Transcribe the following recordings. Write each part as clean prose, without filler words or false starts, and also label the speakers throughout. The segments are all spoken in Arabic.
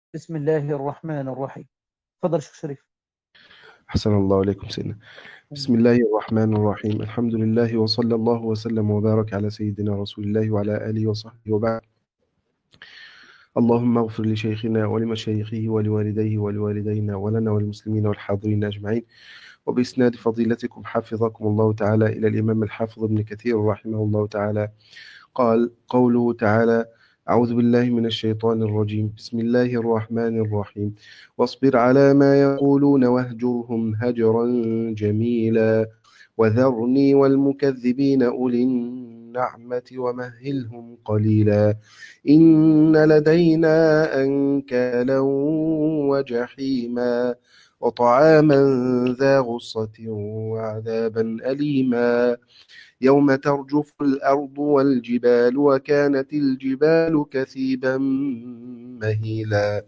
Speaker 1: بسم الله الرحمن الرحيم. تفضل شيخ شريف.
Speaker 2: أحسن الله عليكم سيدنا. بسم الله الرحمن الرحيم. الحمد لله وصلى الله وسلم وبارك على سيدنا رسول الله وعلى آله وصحبه وبعد. اللهم اغفر لشيخنا ولمشايخه ولوالديه ولوالدينا ولنا والمسلمين والحاضرين أجمعين. وبإسناد فضيلتكم حفظكم الله تعالى إلى الإمام الحافظ ابن كثير رحمه الله تعالى قال قوله تعالى: أعوذ بالله من الشيطان الرجيم. بسم الله الرحمن الرحيم. واصبر على ما يقولون واهجرهم هجرا جميلا وذرني والمكذبين أولي النعمة ومهلهم قليلا إن لدينا أنكالا وجحيما وطعاما ذا غصة وعذابا أليما يوم ترجف الأرض والجبال وكانت الجبال كثيبا مهيلا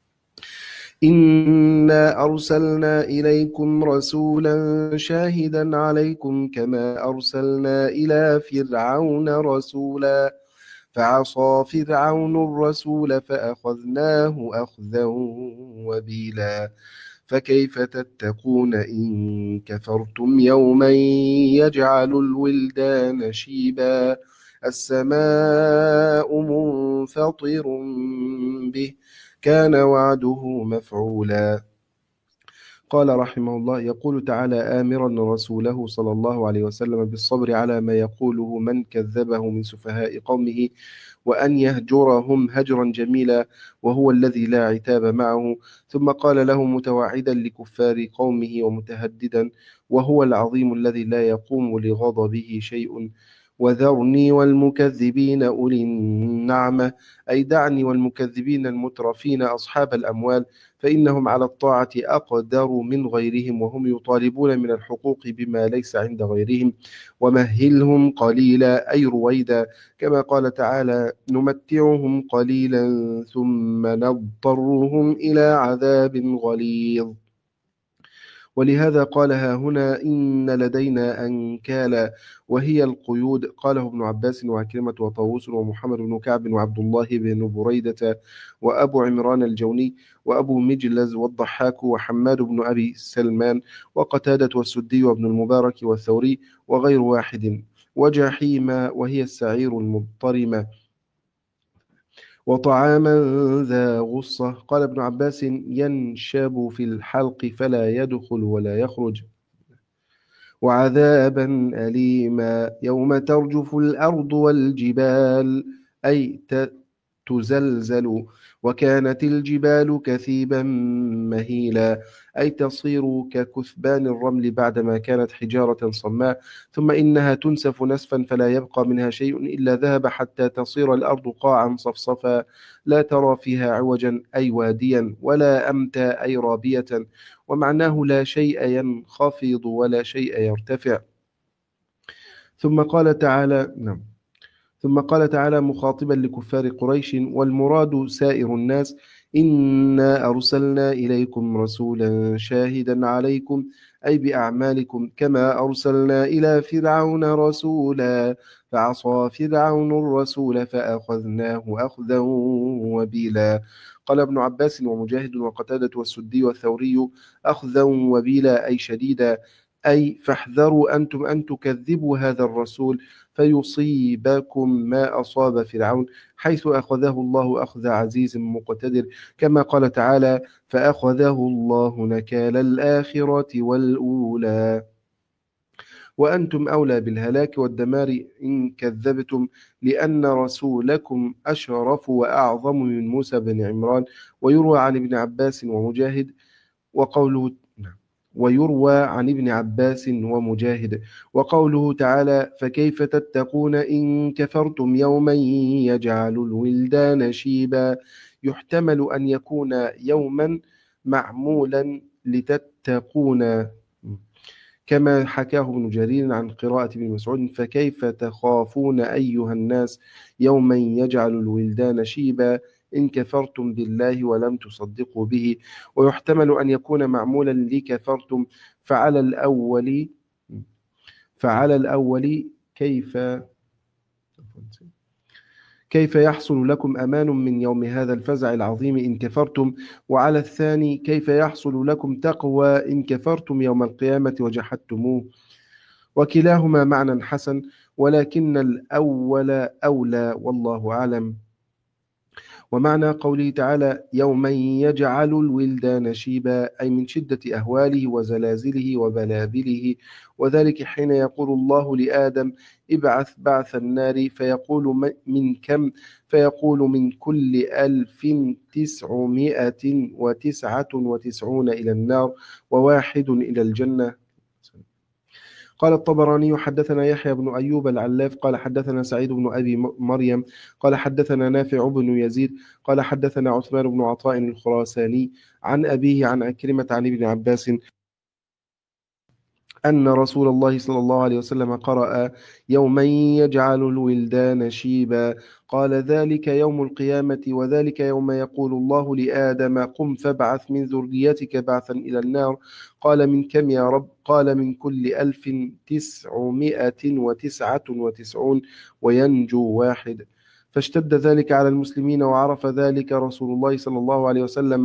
Speaker 2: إنا أرسلنا إليكم رسولا شاهدا عليكم كما أرسلنا إلى فرعون رسولا فعصى فرعون الرسول فأخذناه أخذا وبيلا فكيف تتقون إن كفرتم يوما يجعل الولدان شيبا السماء منفطر به كان وعده مفعولا. قال رحمه الله: يقول تعالى آمرا رسوله صلى الله عليه وسلم بالصبر على ما يقوله من كذبه من سفهاء قومه وأن يهجرهم هجرا جميلا وهو الذي لا عتاب معه. ثم قال له متوعدا لكفار قومه ومتهددا: وهو العظيم الذي لا يقوم لغضبه شيء. وذرني والمكذبين أولي النعمة، أي دعني والمكذبين المترفين أصحاب الأموال، فإنهم على الطاعة أقدر من غيرهم وهم يطالبون من الحقوق بما ليس عند غيرهم. ومهلهم قليلا أي رويدا، كما قال تعالى: نمتعهم قليلا ثم نضطرهم إلى عذاب غليظ. ولهذا قالها هنا إن لدينا أنكالا، وهي القيود. قاله ابن عباس وعكرمة وطاووس ومحمد بن كعب وعبد الله بن بريدة وأبو عمران الجوني وأبو مجلز والضحاك وحماد بن أبي سلمان وقتادة والسدي وابن المبارك والثوري وغير واحد. وجحيم وهي السعير المضطرمة. وطعاما ذا غصة. قال ابن عباس: ينشب في الحلق فلا يدخل ولا يخرج. وعذابا أليما يوم ترجف الأرض والجبال، أي تزلزل. وكانت الجبال كثيبا مهيلا، أي تصير ككثبان الرمل بعدما كانت حجارة صماء، ثم إنها تنسف نسفا فلا يبقى منها شيء إلا ذهب حتى تصير الأرض قاعا صفصفا لا ترى فيها عوجا أي واديا ولا أمتا أي رابية. ومعناه لا شيء ينخفض ولا شيء يرتفع. ثم قال تعالى ثم قال تعالى مخاطبا لكفار قريش: والمراد سائر الناس: إنا أرسلنا إليكم رسولا شاهدا عليكم، أي بأعمالكم، كما أرسلنا إلى فرعون رسولا فعصى فرعون الرسول فأخذناه أخذا وبيلا. قال ابن عباس ومجاهد وقتادة والسدي والثوري: أخذا وبيلا أي شديدا، أي فاحذروا أنتم أن تكذبوا هذا الرسول فيصيبكم ما أصاب فرعون، حيث أخذه الله أخذ عزيز مقتدر، كما قال تعالى: فأخذه الله نكال الآخرة والأولى. وأنتم أولى بالهلاك والدمار إن كذبتم، لأن رسولكم أشرف وأعظم من موسى بن عمران. ويروى عن ابن عباس ومجاهد وقوله ويروى عن ابن عباس ومجاهد وقوله تعالى: فكيف تتقون إن كفرتم يوما يجعل الولدان شيبا، يحتمل أن يكون يوما معمولا لتتقون، كما حكاه ابن جرير عن قراءة ابن مسعود: فكيف تخافون أيها الناس يوما يجعل الولدان شيبا إن كفرتم بالله ولم تصدقوا به. ويحتمل أن يكون معمولا لكفرتم، فعلى الأول كيف كيف يحصل لكم أمان من يوم هذا الفزع العظيم إن كفرتم؟ وعلى الثاني كيف يحصل لكم تقوى إن كفرتم يوم القيامة وجحدتموه؟ وكلاهما معنى حسن، ولكن الأول أولى والله أعلم. ومعنى قوله تعالى يوما يجعل الولدان شيبا، أي من شدة أهواله وزلازله وبلابله، وذلك حين يقول الله لآدم ابعث بعث النار فيقول من كم؟ فيقول من كل 1999 إلى النار وواحد إلى الجنة. قال الطبراني حدثنا يحيى بن أيوب العلاف قال حدثنا سعيد بن أبي مريم قال حدثنا نافع بن يزيد قال حدثنا عثمان بن عطاء الخراساني عن أبيه عن عكرمة عن ابن عباس أن رسول الله صلى الله عليه وسلم قرأ يوما يجعل الولدان شيبا، قال ذلك يوم القيامة، وذلك يوم يقول الله لآدم قم فابعث من ذريتك بعثا إلى النار. قال من كم يا رب؟ قال من كل 1999 وينجو واحد. فاشتد ذلك على المسلمين وعرف ذلك رسول الله صلى الله عليه وسلم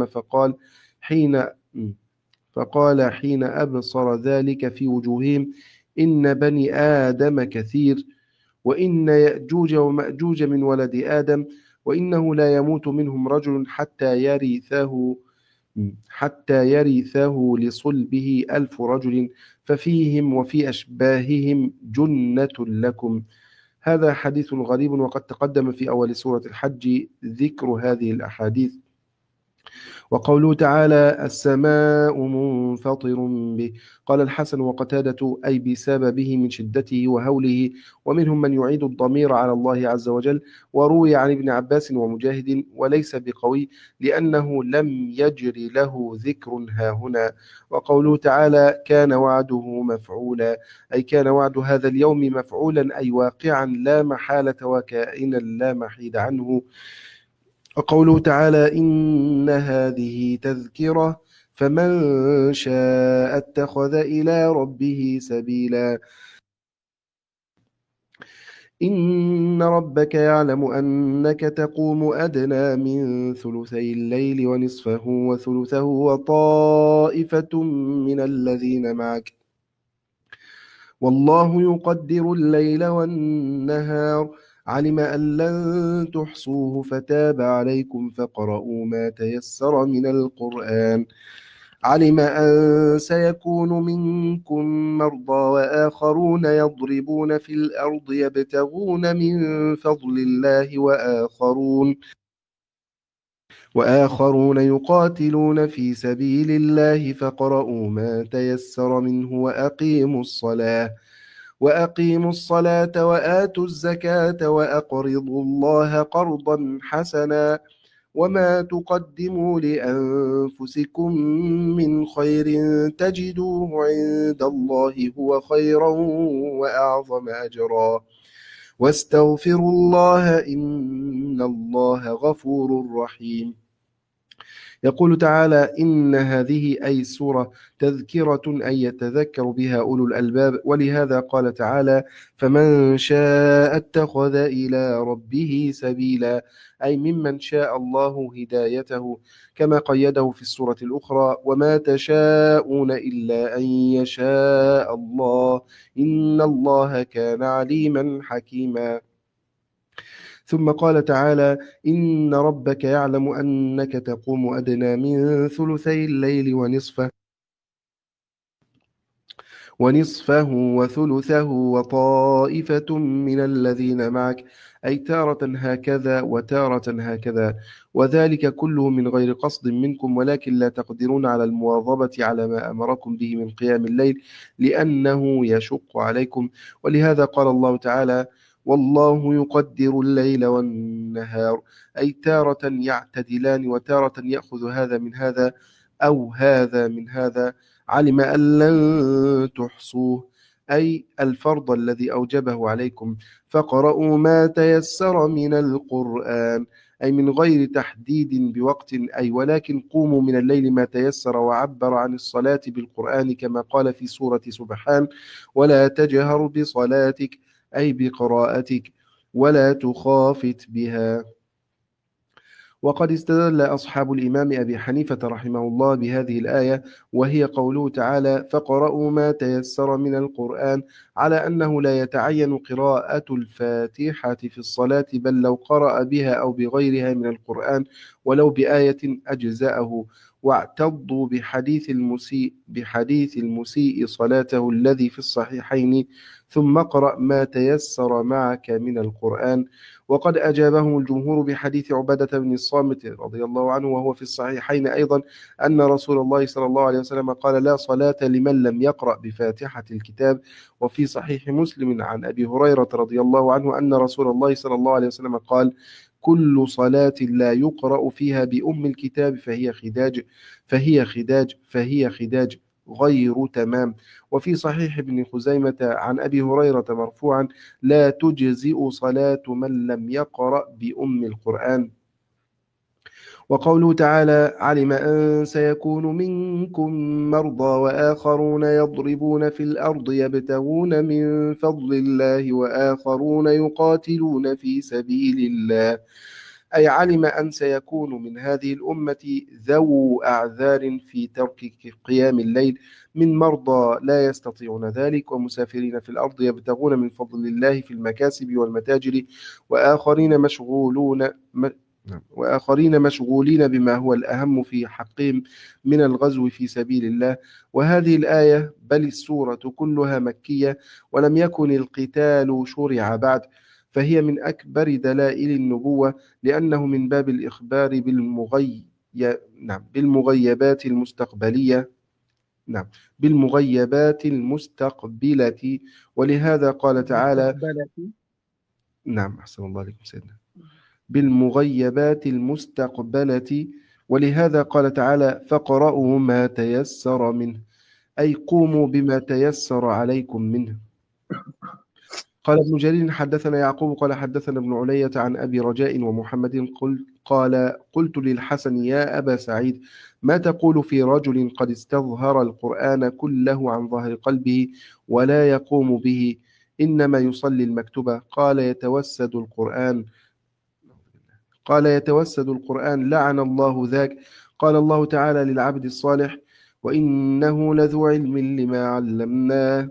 Speaker 2: فقال حين أبصر ذلك في وجوههم إن بني آدم كثير، وإن يأجوج ومأجوج من ولد آدم، وإنه لا يموت منهم رجل حتى يرثاه لصلبه 1000 رجل، ففيهم وفي أشباههم جنة لكم. هذا حديث غريب، وقد تقدم في أول سورة الحج ذكر هذه الأحاديث. وقوله تعالى السماء منفطر به، قال الحسن وقتادة أي بسببه من شدته وهوله، ومنهم من يعيد الضمير على الله عز وجل. وروي عن ابن عباس ومجاهد وليس بقوي لأنه لم يجر له ذكر هاهنا. وقوله تعالى كان وعده مفعولا، أي كان وعد هذا اليوم مفعولا، أي واقعا لا محالة وكائنا لا محيد عنه. وقوله تعالى إن هذه تذكرة فمن شاء اتخذ إلى ربه سبيلا. إن ربك يعلم أنك تقوم أدنى من ثلثي الليل ونصفه وثلثه وطائفة من الذين معك، والله يقدر الليل والنهار، علم أن لن تحصوه فتاب عليكم فاقرؤوا ما تيسر من القرآن، علم أن سيكون منكم مرضى وآخرون يضربون في الأرض يبتغون من فضل الله وآخرون يقاتلون في سبيل الله فاقرؤوا ما تيسر منه وأقيموا الصلاة وآتوا الزكاة وأقرضوا الله قرضا حسنا، وما تقدموا لأنفسكم من خير تجدوه عند الله هو خيرا وأعظم أجرا، واستغفروا الله إن الله غفور رحيم. يقول تعالى إن هذه أي السورة تذكرة أي يتذكر بها أولو الألباب، ولهذا قال تعالى فمن شاء اتخذ إلى ربه سبيلا، أي ممن شاء الله هدايته، كما قيده في السورة الأخرى وما تشاءون إلا أن يشاء الله إن الله كان عليما حكيما. ثم قال تعالى إن ربك يعلم أنك تقوم أدنى من ثلثي الليل ونصفه وثلثه وطائفة من الذين معك، أي تارة هكذا وتارة هكذا، وذلك كله من غير قصد منكم، ولكن لا تقدرون على المواظبة على ما أمركم به من قيام الليل لأنه يشق عليكم. ولهذا قال الله تعالى والله يقدر الليل والنهار، أي تارة يعتدلان وتارة يأخذ هذا من هذا أو هذا من هذا، علم أن لن تحصوه، أي الفرض الذي أوجبه عليكم، فقرأوا ما تيسر من القرآن، أي من غير تحديد بوقت، أي ولكن قوموا من الليل ما تيسر، وعبر عن الصلاة بالقرآن كما قال في سورة سبحان ولا تجهر بصلاتك أي بقراءتك، ولا تخافت بها. وقد استدل أصحاب الإمام أبي حنيفة رحمه الله بهذه الآية، وهي قوله تعالى: فاقرؤوا ما تيسر من القرآن، على أنه لا يتعين قراءة الفاتحة في الصلاة، بل لو قرأ بها أو بغيرها من القرآن ولو بآية أجزأه. واعتضوا بحديث المسيء صلاته الذي في الصحيحين: ثم اقرأ ما تيسر معك من القرآن. وقد أجابهم الجمهور بحديث عبادة بن الصامت رضي الله عنه، وهو في الصحيحين أيضا، أن رسول الله صلى الله عليه وسلم قال: لا صلاة لمن لم يقرأ بفاتحة الكتاب. وفي صحيح مسلم عن أبي هريرة رضي الله عنه أن رسول الله صلى الله عليه وسلم قال: كل صلاة لا يقرأ فيها بأم الكتاب فهي خداج غير تمام. وفي صحيح ابن خزيمة عن أبي هريرة مرفوعا: لا تجزئ صلاة من لم يقرأ بأم القرآن. وقوله تعالى: علم أن سيكون منكم مرضى وآخرون يضربون في الأرض يبتغون من فضل الله وآخرون يقاتلون في سبيل الله، أي علم أن سيكون من هذه الأمة ذو أعذار في ترك قيام الليل، من مرضى لا يستطيعون ذلك، ومسافرين في الأرض يبتغون من فضل الله في المكاسب والمتاجر، وآخرين مشغولين بما هو الأهم في حقهم من الغزو في سبيل الله. وهذه الآية بل السورة كلها مكية، ولم يكن القتال شرع بعد، فهي من أكبر دلائل النبوة، لأنه من باب الإخبار بالمغيبات المستقبلية. بالمغيبات المستقبلة. ولهذا قال تعالى: أحسن الله عليكم سيدنا. بالمغيبات المستقبلة. ولهذا قال تعالى: فاقرؤوا ما تيسر منه، أي قوموا بما تيسر عليكم منه. قال ابن جرير: حدثنا يعقوب قال حدثنا ابن علية عن أبي رجاء ومحمد قلت للحسن: يا أبا سعيد، ما تقول في رجل قد استظهر القرآن كله عن ظهر قلبه ولا يقوم به، إنما يصلي المكتوبة؟ قال: يتوسد القرآن، لعن الله ذاك. قال الله تعالى للعبد الصالح: وإنه لذو علم لما علمناه.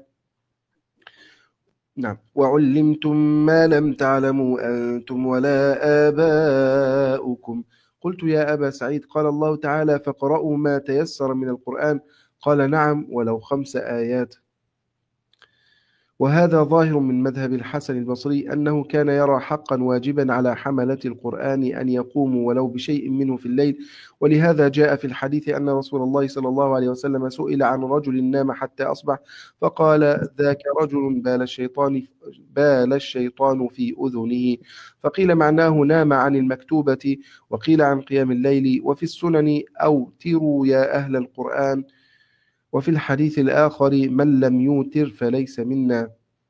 Speaker 2: وعلمتم ما لم تعلموا أنتم ولا آباؤكم. قلت: يا أبا سعيد، قال الله تعالى: فاقرؤوا ما تيسر من القرآن. قال: نعم، ولو 5 آيات. وهذا ظاهر من مذهب الحسن البصري، أنه كان يرى حقا واجبا على حملة القرآن أن يقوموا ولو بشيء منه في الليل. ولهذا جاء في الحديث أن رسول الله صلى الله عليه وسلم سئل عن رجل نام حتى أصبح، فقال: ذاك رجل بال الشيطان في أذنه. فقيل معناه نام عن المكتوبة، وقيل عن قيام الليل. وفي السنن: أوتروا يا أهل القرآن. وفي الحديث الآخر: من لم يوتر فليس منا.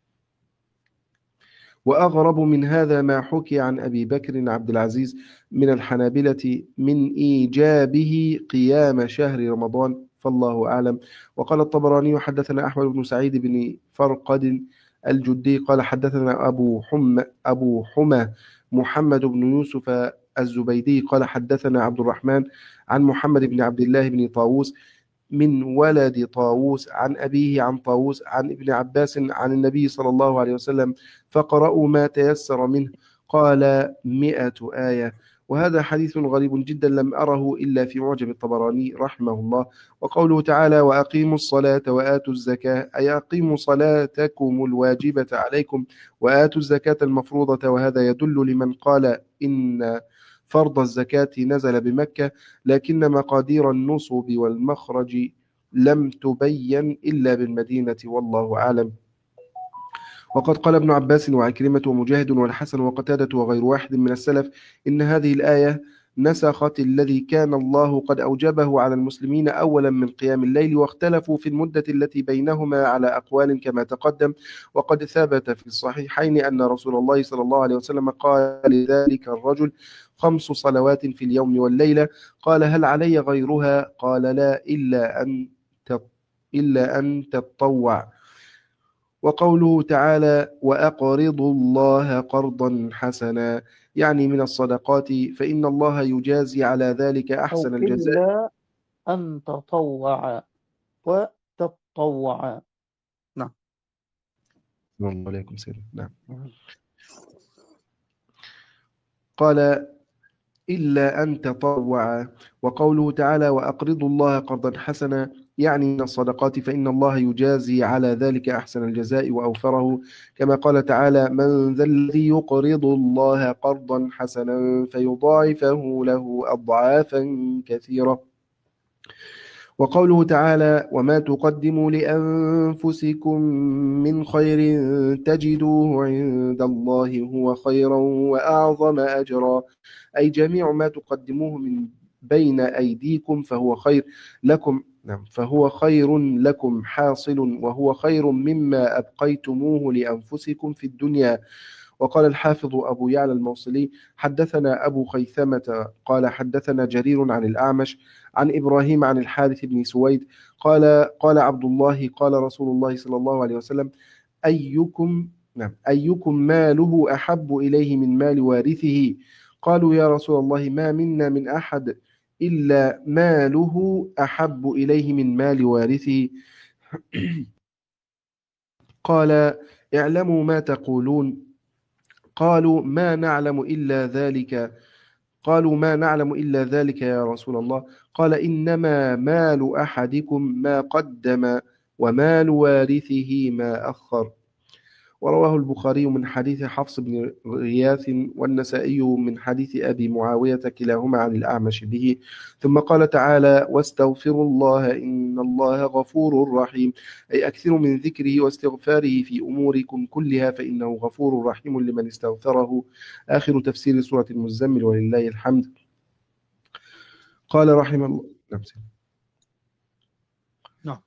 Speaker 2: وأغرب من هذا ما حكي عن أبي بكر عبد العزيز من الحنابلة من إيجابه قيام شهر رمضان، فالله أعلم. وقال الطبراني: حدثنا أحمد بن سعيد بن فرقد الجدي قال حدثنا أبو حمى محمد بن يوسف الزبيدي قال حدثنا عبد الرحمن عن محمد بن عبد الله بن طاووس من ولد طاووس عن أبيه عن طاووس عن ابن عباس عن النبي صلى الله عليه وسلم: فقرأوا ما تيسر منه. قال: 100 آية. وهذا حديث غريب جدا لم أره إلا في معجم الطبراني رحمه الله. وقوله تعالى: وأقيموا الصلاة وآتوا الزكاة، أي أقيموا صلاتكم الواجبة عليكم وآتوا الزكاة المفروضة. وهذا يدل لمن قال إن فرض الزكاة نزل بمكة، لكن مقادير النصب والمخرج لم تبين إلا بالمدينة، والله أعلم. وقد قال ابن عباس وعكرمة ومجاهد والحسن وقتادة وغير واحد من السلف إن هذه الآية نسخت الذي كان الله قد أوجبه على المسلمين أولا من قيام الليل، واختلفوا في المدة التي بينهما على أقوال كما تقدم. وقد ثبت في الصحيحين أن رسول الله صلى الله عليه وسلم قال لذلك الرجل: 5 صلوات في اليوم والليلة. قال: هل علي غيرها؟ قال: لا، إلا أن تطوع. وقوله تعالى وأقرضوا الله قرضا حسنا، يعني من الصدقات، فإن الله يجازي على ذلك
Speaker 1: أو
Speaker 2: أحسن الجزاء.
Speaker 1: إلا أن تطوع وتطوع. نعم.
Speaker 2: الله عليكم سيدنا. نعم. قال إلا أن تطوع. وقوله تعالى وأقرضوا الله قرضا حسنا، يعني من الصدقات، فإن الله يجازي على ذلك أحسن الجزاء وأوفره، كما قال تعالى من ذا الذي يقرض الله قرضا حسنا فيضاعفه له أضعافا كثيرة. وقوله تعالى وما تقدموا لأنفسكم من خير تجدوه عند الله هو خيرا وأعظم أجرا، أي جميع ما تقدموه من بين أيديكم فهو خير لكم. نعم، فهو خير لكم حاصل، وهو خير مما أبقيتموه لأنفسكم في الدنيا. وقال الحافظ أبو يعلى الموصلي حدثنا أبو خيثمة قال حدثنا جرير عن الأعمش عن إبراهيم عن الحارث بن سويد قال عبد الله قال رسول الله صلى الله عليه وسلم أيكم ماله أحب إليه من مال وارثه؟ قالوا يا رسول الله ما منا من أحد إلا ماله أحب إليه من مال وارثه. قال اعلموا ما تقولون. قالوا ما نعلم إلا ذلك. قالوا ما نعلم إلا ذلك يا رسول الله. قال إنما مال أحدكم ما قدم ومال وارثه ما أخر. ورواه البخاري من حديث حفص بن غياث والنسائي من حديث أبي معاوية كلاهما عن الأعمش به. ثم قال تعالى واستغفروا الله إن الله غفور رحيم، أي أكثروا من ذكره واستغفاره في أموركم كلها فإنه غفور رحيم لمن استغفره. آخر تفسير سورة المزمل ولله الحمد. قال رحمه الله.
Speaker 1: نعم.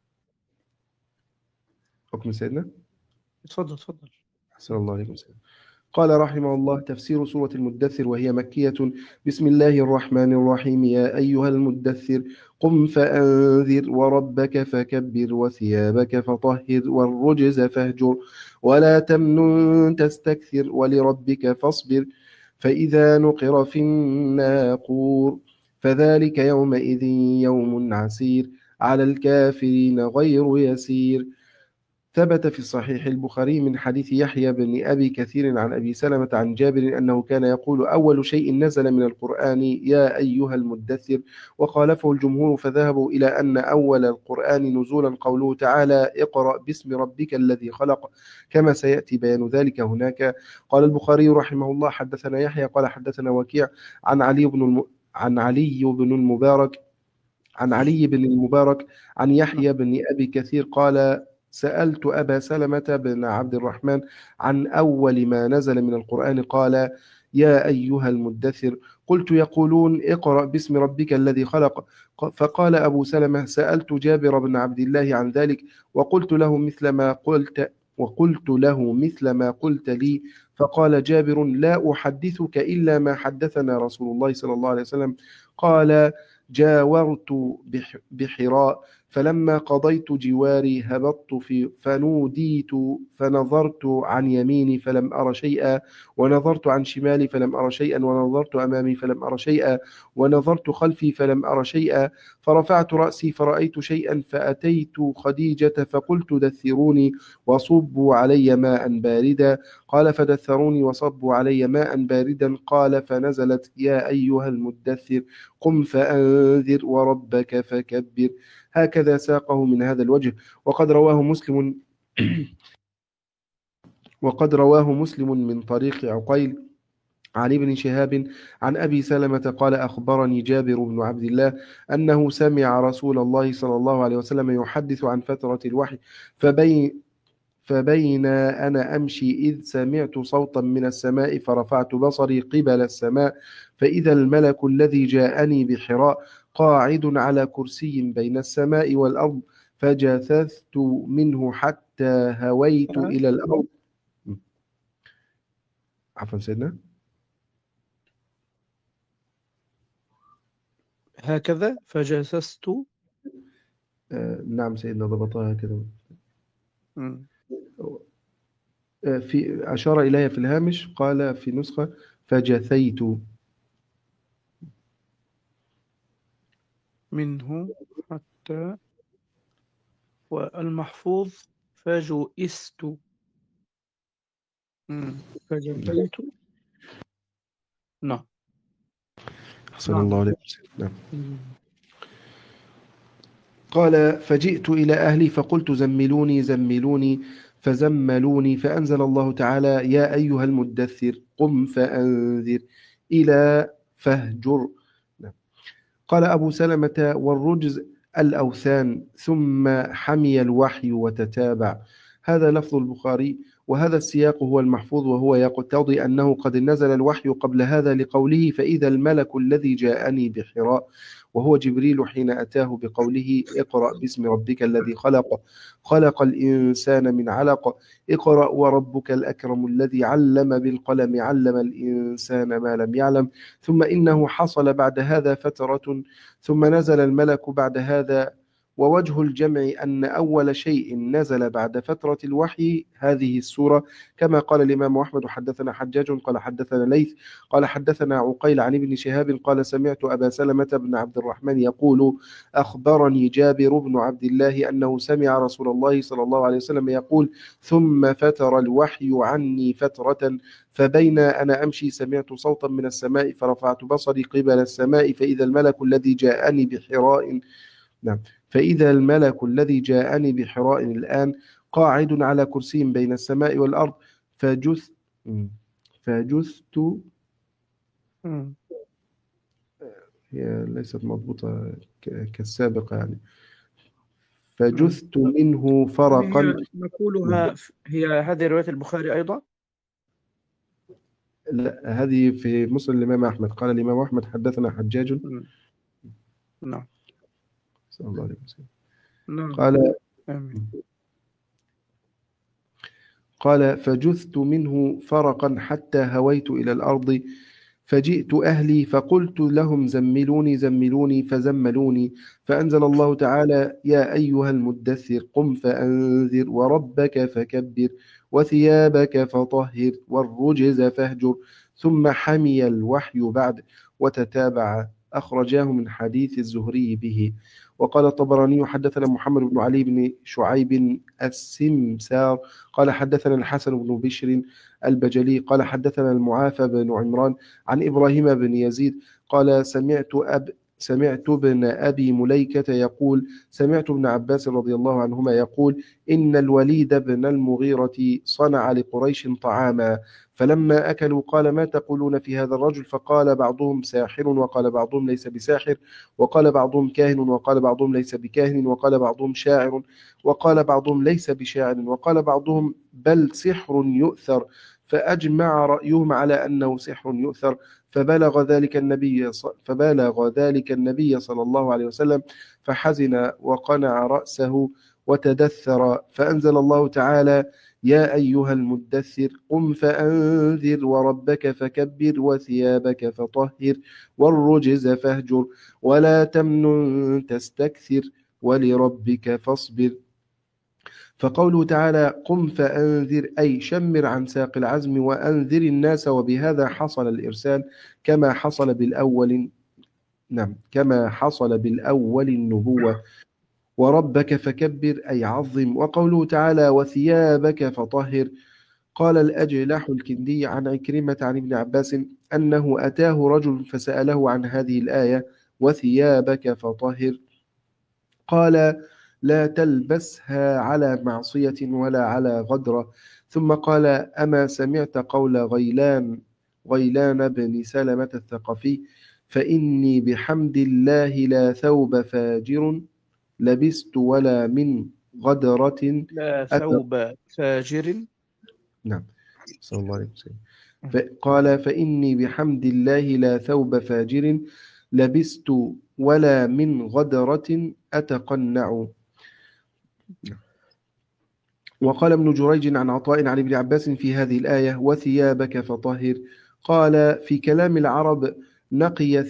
Speaker 2: حكم سيدنا.
Speaker 1: تفضل تفضل.
Speaker 2: أحسن الله عليكم سيدنا. قال رحمه الله تفسير سورة المدثر وهي مكية. بسم الله الرحمن الرحيم يا أيها المدثر قم فأنذر وربك فكبر وثيابك فطهر والرجز فاهجر ولا تمنن تستكثر ولربك فاصبر فإذا نقر في الناقور فذلك يومئذ يوم عسير على الكافرين غير يسير. ثبت في الصحيح البخاري من حديث يحيى بن أبي كثير عن أبي سلمة عن جابر أنه كان يقول أول شيء نزل من القرآن يا أيها المدثر، وخالفه الجمهور فذهبوا إلى أن أول القرآن نزولا قوله تعالى اقرأ باسم ربك الذي خلق، كما سيأتي بيان ذلك هناك. قال البخاري رحمه الله حدثنا يحيى قال حدثنا وكيع عن علي بن المبارك عن يحيى بن أبي كثير قال سألت أبا سلمة بن عبد الرحمن عن أول ما نزل من القرآن قال يا أيها المدثر، قلت يقولون اقرأ باسم ربك الذي خلق، فقال أبو سلمة سألت جابر بن عبد الله عن ذلك وقلت له مثل ما قلت لي، فقال جابر لا أحدثك إلا ما حدثنا رسول الله صلى الله عليه وسلم. قال جاورت بحراء فلما قضيت جواري هبطت فنوديت فنظرت عن يميني فلم أر شيئا ونظرت عن شمالي فلم أر شيئا ونظرت أمامي فلم أر شيئا ونظرت خلفي فلم أر شيئا فرفعت رأسي فرأيت شيئا فأتيت خديجة فقلت دثروني وصبوا علي ماء باردا، قال فدثروني وصبوا علي ماء باردا، قال فنزلت يا أيها المدثر قم فأنذر وربك فكبر. هكذا ساقه من هذا الوجه. وقد رواه مسلم من طريق عقيل عن ابن شهاب عن أبي سلمة قال أخبرني جابر بن عبد الله أنه سمع رسول الله صلى الله عليه وسلم يحدث عن فترة الوحي فبين أنا أمشي إذ سمعت صوتا من السماء فرفعت بصري قبل السماء فإذا الملك الذي جاءني بحراء قاعد على كرسي بين السماء والأرض فجثثت منه حتى هويت إلى الأرض. عفوا سيدنا.
Speaker 1: هكذا فجسست.
Speaker 2: نعم سيدنا ضبطها كده. في أشار إليها في الهامش، قال في نسخة فجثيت.
Speaker 1: منه حتى، والمحفوظ فجئست. فجثيت. نعم.
Speaker 2: أحسن
Speaker 1: نعم.
Speaker 2: الله عليك. نعم.
Speaker 1: مم.
Speaker 2: قال فجئت إلى أهلي فقلت زملوني زملوني فزملوني، فأنزل الله تعالى يا أيها المدثر قم فأنذر إلى فاهجر. قال أبو سلمة والرجز الأوثان ثم حمي الوحي وتتابع. هذا لفظ البخاري، وهذا السياق هو المحفوظ، وهو يقتضي أنه قد نزل الوحي قبل هذا لقوله فإذا الملك الذي جاءني بحراء، وهو جبريل حين أتاه بقوله اقرأ باسم ربك الذي خلق، خلق الإنسان من علق، اقرأ وربك الأكرم الذي علم بالقلم علم الإنسان ما لم يعلم. ثم إنه حصل بعد هذا فترة ثم نزل الملك بعد هذا. ووجه الجمع أن أول شيء نزل بعد فترة الوحي هذه السورة، كما قال الإمام أحمد حدثنا حجاج قال حدثنا ليث قال حدثنا عقيل عن ابن شهاب قال سمعت أبا سلمة بن عبد الرحمن يقول أخبرني جابر بن عبد الله أنه سمع رسول الله صلى الله عليه وسلم يقول ثم فتر الوحي عني فترة، فبين أنا أمشي سمعت صوتا من السماء فرفعت بصري قبل السماء فإذا الملك الذي جاءني بحراء. نعم. فإذا الملك الذي جاءني بحراء الآن قاعد على كرسي بين السماء والأرض فجث فجثت.
Speaker 1: مم.
Speaker 2: هي ليست مضبوطة كالسابقة يعني. فجثت منه
Speaker 1: هذه
Speaker 2: فرقا.
Speaker 1: هي نقولها، هي هذه رواية البخاري أيضا.
Speaker 2: لا، هذه في مسلم الإمام أحمد. قال الإمام أحمد حدثنا حجاج.
Speaker 1: مم. نعم.
Speaker 2: صلى الله عليه وسلم.
Speaker 1: نعم.
Speaker 2: قال
Speaker 1: آمين.
Speaker 2: قال فجثت منه فرقا حتى هويت إلى الأرض فجئت أهلي فقلت لهم زملوني زملوني فزملوني، فأنزل الله تعالى يا أيها المدثر قم فأنذر وربك فكبر وثيابك فطهر والرجز فاهجر. ثم حمي الوحي بعد وتتابع. أخرجاه من حديث الزهري به. وقال الطبراني حدثنا محمد بن علي بن شعيب السمسار قال حدثنا الحسن بن بشر البجلي قال حدثنا المعافى بن عمران عن إبراهيم بن يزيد قال سمعت ابن أبي مليكة يقول سمعت ابن عباس رضي الله عنهما يقول إن الوليد بن المغيرة صنع لقريش طعاما، فلما أكلوا قال ما تقولون في هذا الرجل؟ فقال بعضهم ساحر وقال بعضهم ليس بساحر وقال بعضهم كاهن وقال بعضهم ليس بكاهن وقال بعضهم شاعر وقال بعضهم ليس بشاعر وقال بعضهم بل سحر يؤثر، فأجمع رأيهم على أنه سحر يؤثر. فبلغ ذلك النبي صلى الله عليه وسلم فحزن وقنع رأسه وتدثر، فأنزل الله تعالى يا أيها المدثر قم فأنذر وربك فكبر وثيابك فطهر والرجز فاهجر ولا تمنن تستكثر ولربك فاصبر. فقوله تعالى قم فأنذر أي شمر عن ساق العزم وأنذر الناس، وبهذا حصل الإرسال كما حصل بالأول. نعم، كما حصل بالأول النبوة. وربك فكبر أي عظم. وقوله تعالى وثيابك فطهر قال الأجلح الكندي عن عكرمة عن ابن عباس أنه أتاه رجل فسأله عن هذه الآية وثيابك فطهر قال لا تلبسها على معصية ولا على غدرة. ثم قال أما سمعت قول غيلان بن سلمة الثقفي فإني بحمد الله لا ثوب فاجر لبست ولا من غدرة
Speaker 1: لا
Speaker 2: أتى.
Speaker 1: ثوب فاجر.
Speaker 2: نعم، صلى الله عليه وسلم. قال فإني بحمد الله لا ثوب فاجر لبست ولا من غدرة أتقنع. وقال ابن جريج عن عطاء عن ابن عباس في هذه الآية وثيابك فطهر قال في كلام العرب نقي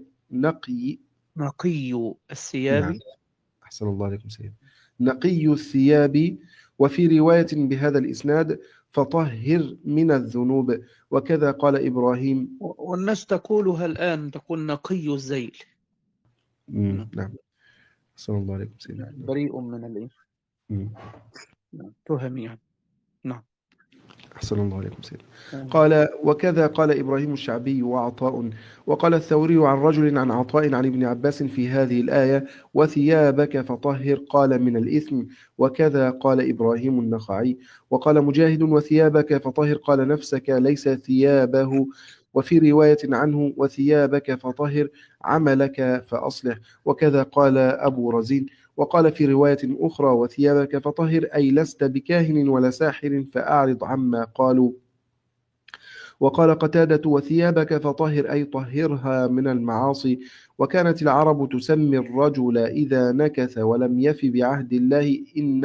Speaker 1: نقي الثياب.
Speaker 2: نعم، أحسن الله عليكم سيد. نقي الثياب. وفي رواية بهذا الإسناد فطهر من الذنوب. وكذا قال إبراهيم.
Speaker 1: والناس تقولها الآن، تقول نقي الذيل.
Speaker 2: نعم. صلى الله عليه وسلم.
Speaker 1: يعني بريء من الإيه، تهم يعني. نعم.
Speaker 2: أحسن الله عليكم سيدنا. قال وكذا قال إبراهيم الشعبي وعطاء. وقال الثوري عن رجل عن عطاء عن ابن عباس في هذه الآية: وثيابك فطهر، قال من الإثم. وكذا قال إبراهيم النخعي. وقال مجاهد: وثيابك فطهر، قال نفسك ليس ثيابه. وفي رواية عنه: وثيابك فطهر، عملك فأصلح. وكذا قال أبو رزين. وقال في رواية أخرى: وثيابك فطهر، أي لست بكاهن ولا ساحر فأعرض عما قالوا. وقال قتادة: وثيابك فطهر، أي طهرها من المعاصي. وكانت العرب تسمي الرجل إذا نكث ولم يف بعهد الله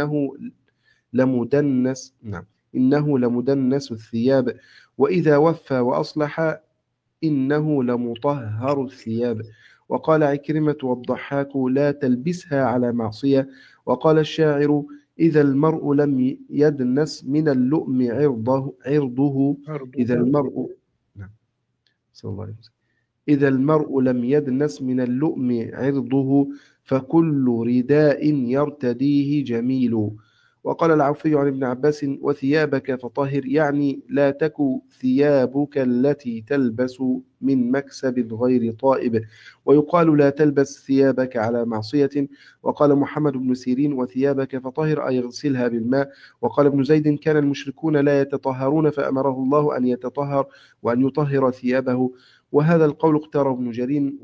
Speaker 2: إنه لمدنس الثياب، وإذا وفى وأصلح إنه لمطهر الثياب. وقال عكرمة والضحاك: لا تلبسها على معصية. وقال الشاعر: إذا المرء لم يدنس من اللؤم عرضه إذا المرء نعم. صلى الله عليه وسلم. إذا المرء لم يدنس من اللؤم عرضه، فكل رداء يرتديه جميل. وقال العوفي عن ابن عباس: وثيابك فطهر، يعني لا تك ثيابك التي تلبس من مكسب غير طائب. ويقال: لا تلبس ثيابك على معصية. وقال محمد بن سيرين: وثيابك فطهر، أي اغسلها بالماء. وقال ابن زيد: كان المشركون لا يتطهرون فأمره الله أن يتطهر وأن يطهر ثيابه. وهذا القول اختاره ابن جرير.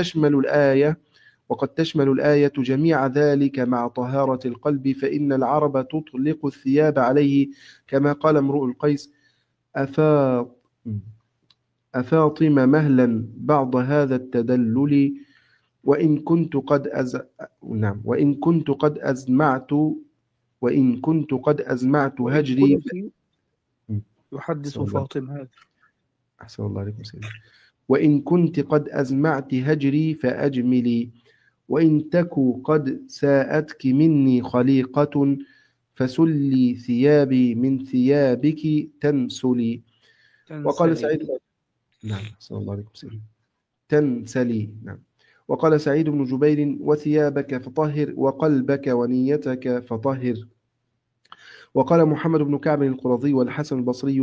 Speaker 2: وقد تشمل الآية جميع ذلك مع طهارة القلب، فإن العرب تطلق الثياب عليه، كما قال امرؤ القيس: أفاطم مهلا بعض هذا التدلل، وإن كنت قد أزمعت هجري.
Speaker 1: يحدث فاطمة هذا.
Speaker 2: أحسن الله عليكم سيدنا. وإن كنت قد أزمعت هجري فأجملي، وإن تك قد ساءتك مني خليقة، فسلي ثيابي من ثيابك تنسلي. وقال سعيد نعم صلى الله عليه وسلم تنسلي. نعم. وقال سعيد بن جبير: وثيابك فطهر، وقلبك ونيتك فطهر. وقال محمد بن كعب القرظي والحسن البصري: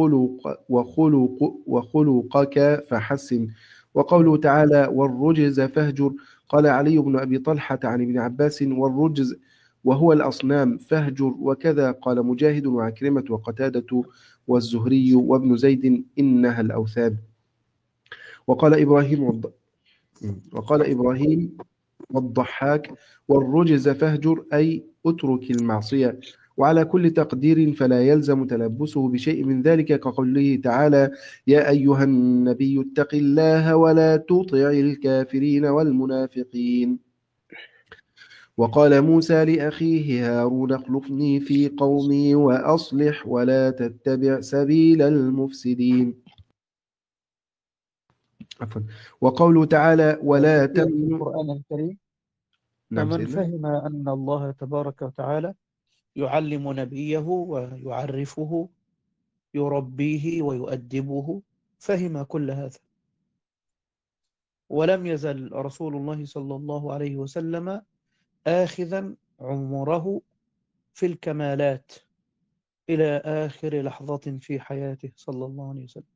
Speaker 2: وخلقك فحسن. وقوله تعالى: والرجز فاهجر، قال علي بن أبي طلحة عن ابن عباس: والرجز وهو الأصنام فاهجر. وكذا قال مجاهد وعكرمة وقتادة والزهري وابن زيد: إنها الأوثان. وقال إبراهيم والضحاك: والرجز فاهجر، أي اترك المعصية. وعلى كل تقدير فلا يلزم تلبسه بشيء من ذلك، كقوله تعالى: يا أيها النبي اتق الله ولا تطع الكافرين والمنافقين. وقال موسى لأخيه هارون: اخلفني في قومي وأصلح ولا تتبع سبيل المفسدين. عفوا. وقوله تعالى: ولا تمنع.
Speaker 1: القرآن الكريم. فمن فهم أن الله تبارك وتعالى يعلم نبيه ويعرفه، يربيه ويؤدبه، فهم كل هذا. ولم يزل رسول الله صلى الله عليه وسلم آخذا عمره في الكمالات إلى آخر لحظة في حياته صلى الله عليه وسلم،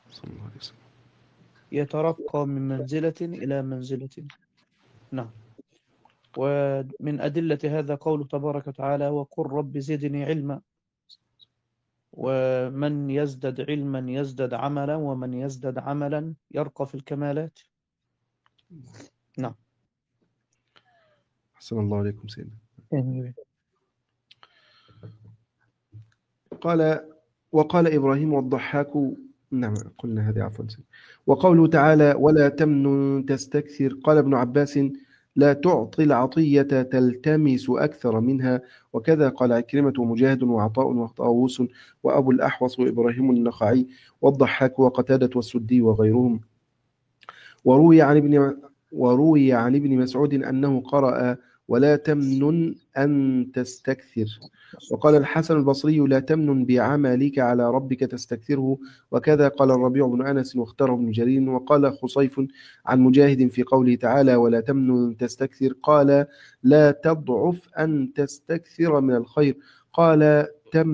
Speaker 1: يترقى من منزلة إلى منزلة. نعم. ومن أدلة هذا قوله تبارك وتعالى: وقل رب زدني علما. ومن يزدد علما يزدد عملا، ومن يزدد عملا يرقى في الكمالات. نعم.
Speaker 2: أحسن الله عليكم سيدنا.
Speaker 1: آمين.
Speaker 2: وقال إبراهيم والضحاك. نعم قلنا هذه عفوا. وقوله تعالى: ولا تمنن تستكثر، قال ابن عباس: لا تعطي العطية تلتمس أكثر منها. وكذا قال عكرمة ومجاهد وعطاء وطاووس وأبو الأحوص وإبراهيم النخعي والضحاك وقتادة والسدي وغيرهم. وروي عن ابن مسعود أنه قرأ: ولا تمنن أن تستكثر. وقال الحسن البصري لا تمنن بعملك على ربك تستكثره. وكذا قال الربيع بن أنس واختاره ابن جرير. وقال خصيف عن مجاهد في قوله تعالى ولا تمنن تستكثر قال لا تضعف أن تستكثر من الخير. قال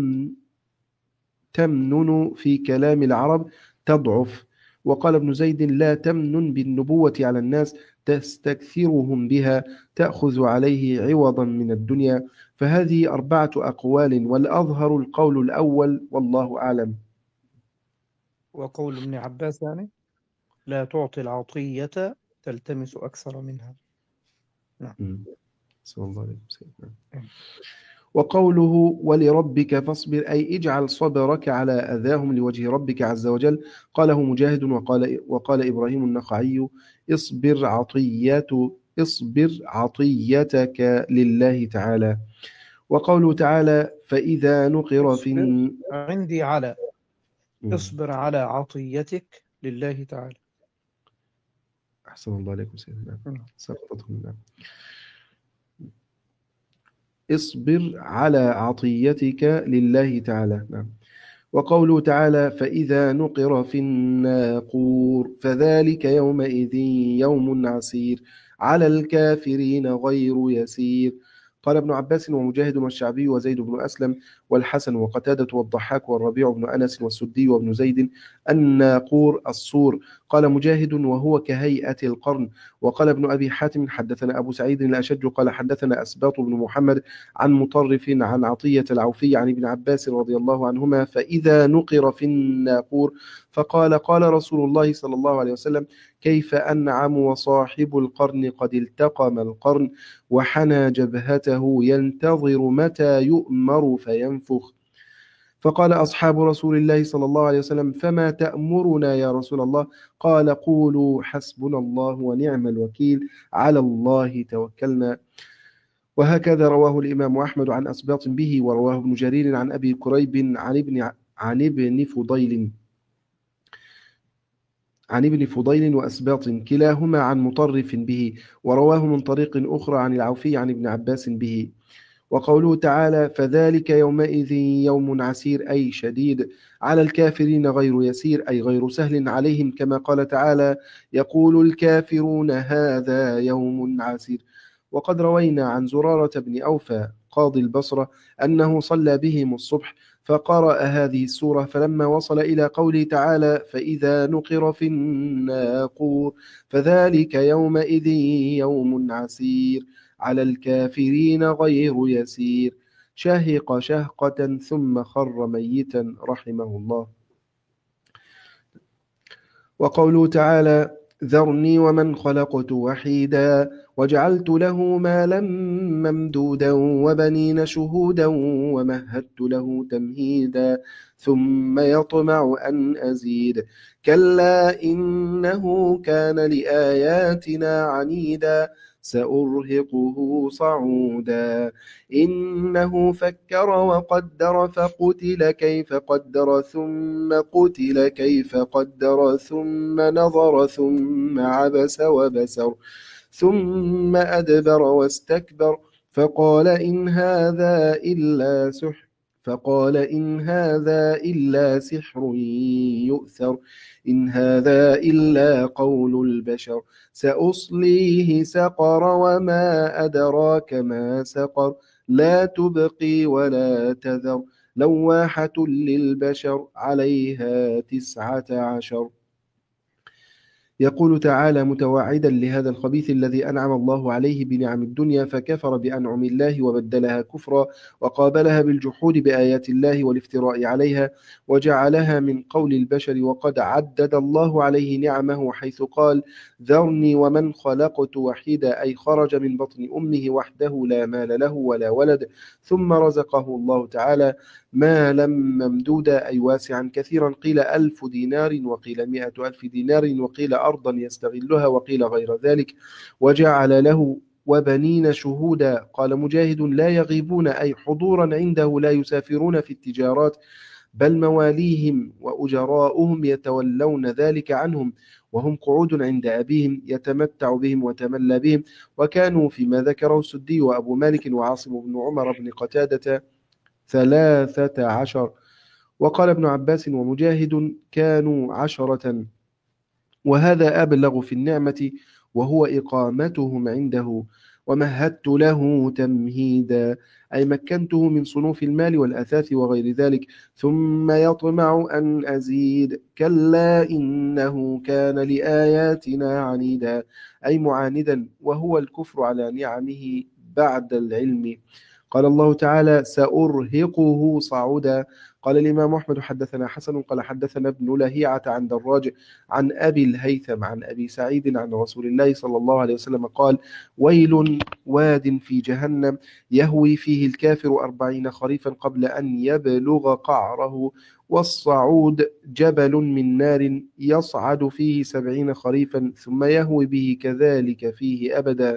Speaker 2: تمنن في كلام العرب تضعف. وقال ابن زيد لا تمنن بالنبوة على الناس تستكثرهم بها تأخذ عليه عوضا من الدنيا. فهذه 4 أقوال والأظهر القول الأول والله أعلم.
Speaker 1: وقول ابن عباس يعني لا تعطي العطية تلتمس أكثر منها. نعم.
Speaker 2: صلى الله عليه وسلم. وقوله ولربك فاصبر أي اجعل صبرك على أذاهم لوجه ربك عز وجل. قاله مجاهد. وقال إبراهيم النخعي اصبر عطيتك لله تعالى. وقوله تعالى فإذا نقر في
Speaker 1: عندي على اصبر على عطيتك لله تعالى.
Speaker 2: أحسن الله عليكم سيدنا. سقطتهم. نعم. اصبر على عطيتك لله تعالى. نعم. وقوله تعالى فإذا نقر في الناقور فذلك يومئذ يوم عسير على الكافرين غير يسير. قال ابن عباس ومجاهد والشعبي وزيد بن أسلم والحسن وقتادة والضحاك والربيع بن أنس والسدي وابن زيد الناقور الصور. قال مجاهد وهو كهيئة القرن. وقال ابن أبي حاتم حدثنا أبو سعيد الأشج قال حدثنا أسباط بن محمد عن مطرف عن عطية العوفي عن ابن عباس رضي الله عنهما فإذا نقر في الناقور فقال قال رسول الله صلى الله عليه وسلم كيف أنعم وصاحب القرن قد التقم القرن وحنى جبهته ينتظر متى يؤمر فينفخ. فقال أصحاب رسول الله صلى الله عليه وسلم فما تأمرنا يا رسول الله؟ قال قولوا حسبنا الله ونعم الوكيل على الله توكلنا. وهكذا رواه الإمام أحمد عن أسباط به. ورواه ابن جرير عن أبي كريب عن ابن فضيل وأسباط كلاهما عن مطرف به. ورواه من طريق أخرى عن العوفي عن ابن عباس به. وقوله تعالى فذلك يومئذ يوم عسير أي شديد على الكافرين غير يسير أي غير سهل عليهم كما قال تعالى يقول الكافرون هذا يوم عسير. وقد روينا عن زرارة بن أوفى قاضي البصرة أنه صلى بهم الصبح فقرأ هذه السورة فلما وصل إلى قوله تعالى فإذا نقر في الناقور فذلك يومئذ يوم عسير على الكافرين غير يسير شهق شهقة ثم خر ميتا رحمه الله. وقوله تعالى ذرني ومن خلقت وحيدا وجعلت له مالا ممدودا وبنين شهودا ومهدت له تمهيدا ثم يطمع أن أزيد كلا إنه كان لآياتنا عنيدا سأرهقه صعودا إنه فكر وقدر فقتل كيف قدر ثم قتل كيف قدر ثم نظر ثم عبس وبسر ثم أدبر واستكبر فقال إن هذا إلا سحر يؤثر إن هذا إلا قول البشر سأصليه سقر وما أدراك ما سقر لا تبقي ولا تذر لواحة للبشر عليها 19. يقول تعالى متوعدا لهذا الخبيث الذي أنعم الله عليه بنعم الدنيا فكفر بأنعم الله وبدلها كفرا وقابلها بالجحود بآيات الله والافتراء عليها وجعلها من قول البشر وقد عدد الله عليه نعمه حيث قال ذرني ومن خلقت وحيدا أي خرج من بطن أمه وحده لا مال له ولا ولد ثم رزقه الله تعالى مالا ممدودا أي واسعا كثيرا قيل 1000 دينار وقيل 100,000 دينار وقيل أرضا يستغلها وقيل غير ذلك وجعل له وبنين شهودا. قال مجاهد لا يغيبون أي حضورا عنده لا يسافرون في التجارات بل مواليهم وأجراؤهم يتولون ذلك عنهم وهم قعود عند أبيهم يتمتع بهم وتملى بهم، وكانوا فيما ذكره السدي وأبو مالك وعاصم بن عمر بن قتادة 13. وقال ابن عباس ومجاهد كانوا 10، وهذا أبلغ في النعمة وهو إقامتهم عنده. ومهدت له تمهيدا، أي مكنته من صنوف المال والأثاث وغير ذلك، ثم يطمع أن أزيد، كلا إنه كان لآياتنا عنيدا، أي معاندا، وهو الكفر على نعمه بعد العلم. قال الله تعالى سأرهقه صعودا. قال الإمام أحمد حدثنا حسن قال حدثنا ابن لهيعة عن دراج عن أبي الهيثم عن أبي سعيد عن رسول الله صلى الله عليه وسلم قال ويل واد في جهنم يهوي فيه الكافر 40 خريفا قبل أن يبلغ قعره، والصعود جبل من نار يصعد فيه 70 خريفا ثم يهوي به كذلك فيه أبدا.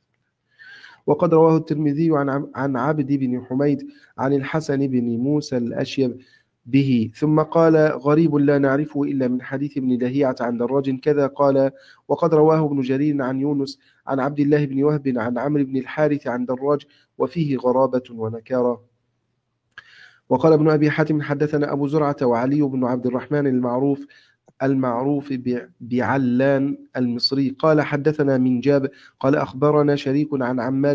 Speaker 2: وقد رواه الترمذي عن عبد بن حميد عن الحسن بن موسى الأشيب به، ثم قال غريب لا نعرفه إلا من حديث ابن لهيعة عن دراج كذا قال. وقد رواه ابن جرير عن يونس عن عبد الله بن وهب عن عمرو بن الحارث عن دراج وفيه غرابة ونكارة. وقال ابن أبي حاتم حدثنا أبو زرعة وعلي بن عبد الرحمن المعروف بعلان المصري قال حدثنا من جاب قال أخبرنا شريك عن عمار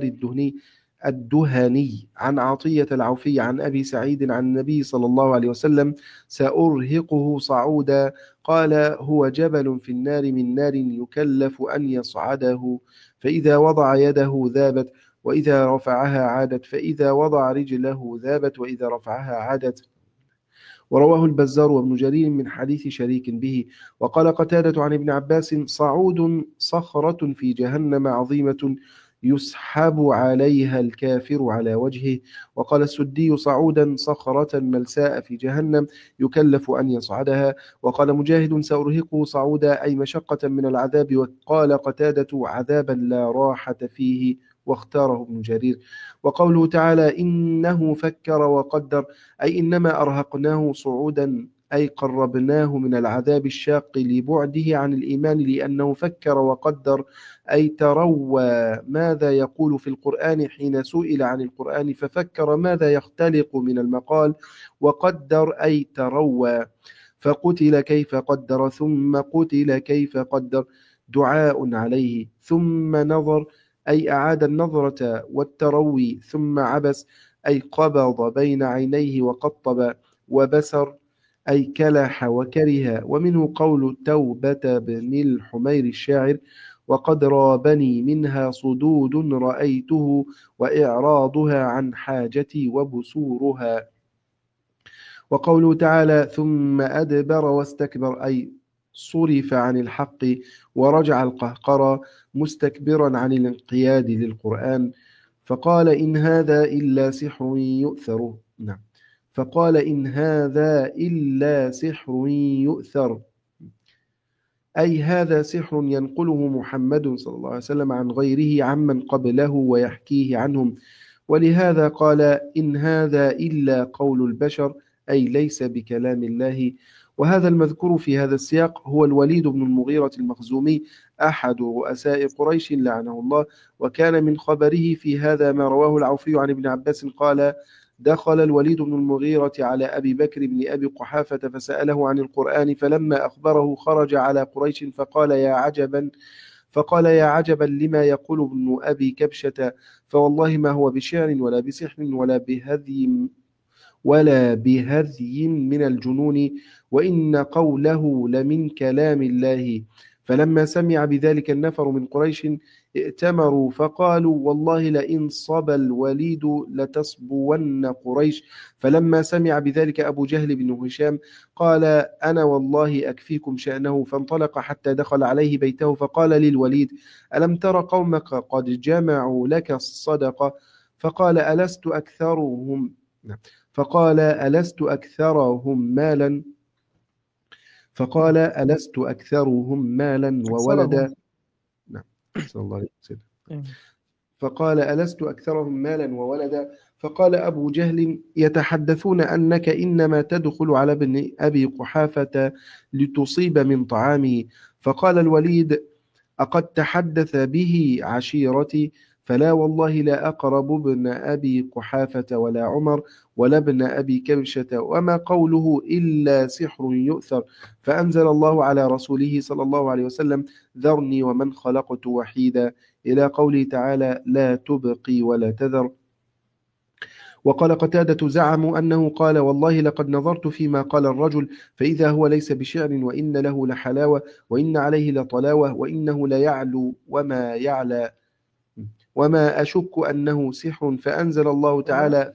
Speaker 2: الدهني عن عطية العوفي عن أبي سعيد عن النبي صلى الله عليه وسلم سأرهقه صعودا. قال هو جبل في النار من نار يكلف أن يصعده، فإذا وضع يده ذابت وإذا رفعها عادت، فإذا وضع رجله ذابت وإذا رفعها عادت. ورواه البزار وابن جرير من حديث شريك به. وقال قتادة عن ابن عباس صعود صخرة في جهنم عظيمة يسحب عليها الكافر على وجهه. وقال السدي صعودا صخرة ملساء في جهنم يكلف أن يصعدها. وقال مجاهد سأرهقه صعودا أي مشقة من العذاب. وقال قتادة عذابا لا راحة فيه، واختاره ابن جرير. وقوله تعالى إنه فكر وقدر أي إنما أرهقناه صعودا أي قربناه من العذاب الشاق لبعده عن الإيمان، لأنه فكر وقدر أي تروى ماذا يقول في القرآن حين سئل عن القرآن ففكر ماذا يختلق من المقال، وقدر أي تروى. فقتل كيف قدر ثم قتل كيف قدر دعاء عليه. ثم نظر أي أعاد النظرة والتروي. ثم عبس أي قبض بين عينيه وقطب. وبسر أي كلح وكره. ومنه قول توبة بن الحمير الشاعر وقد رابني منها صدود رأيته وإعراضها عن حاجتي وبسورها. وقوله تعالى ثم أدبر واستكبر أي صرف عن الحق ورجع القهقرى مستكبرا عن الانقياد للقرآن. فقال إن هذا إلا سحر يؤثر. نعم، فقال إن هذا إلا سحر يؤثر أي هذا سحر ينقله محمد صلى الله عليه وسلم عن غيره عمن قبله ويحكيه عنهم. ولهذا قال إن هذا إلا قول البشر أي ليس بكلام الله. وهذا المذكور في هذا السياق هو الوليد بن المغيرة المخزومي أحد رؤساء قريش لعنه الله. وكان من خبره في هذا ما رواه العوفي عن ابن عباس قال دخل الوليد بن المغيرة على أبي بكر بن أبي قحافة فسأله عن القرآن، فلما أخبره خرج على قريش فقال يا عجبا لما يقول ابن أبي كبشة، فوالله ما هو بشعر ولا بسحر ولا بهذي من الجنون، وإن قوله لمن كلام الله. فلما سمع بذلك النفر من قريش ائتمروا فقالوا والله لئن صبى الوليد لتصبون قريش. فلما سمع بذلك أبو جهل بن هشام قال أنا والله أكفيكم شأنه. فانطلق حتى دخل عليه بيته فقال للوليد ألم تر قومك قد جمعوا لك الصدقة؟ فقال ألست أكثرهم مالا وولدا. نعم، صلى الله عليه وسلم. فقال ألست أكثرهم مالا وولدا؟ فقال أبو جهل يتحدثون أنك إنما تدخل على ابن أبي قحافة لتصيب من طعامه. فقال الوليد: أقد تحدث به عشيرتي؟ فلا والله لا أقرب ابن أبي قحافة ولا عمر ولا ابن أبي كبشة، وما قوله إلا سحر يؤثر. فأنزل الله على رسوله صلى الله عليه وسلم: ذرني ومن خلقت وحيدا، إلى قوله تعالى: لا تبقي ولا تذر. وقال قتادة: زعموا أنه قال: والله لقد نظرت فيما قال الرجل فإذا هو ليس بشعر، وإن له لحلاوة، وإن عليه لطلاوة، وإنه ليعلو وما يعلى، وما أشك أنه سحر. فأنزل الله تعالى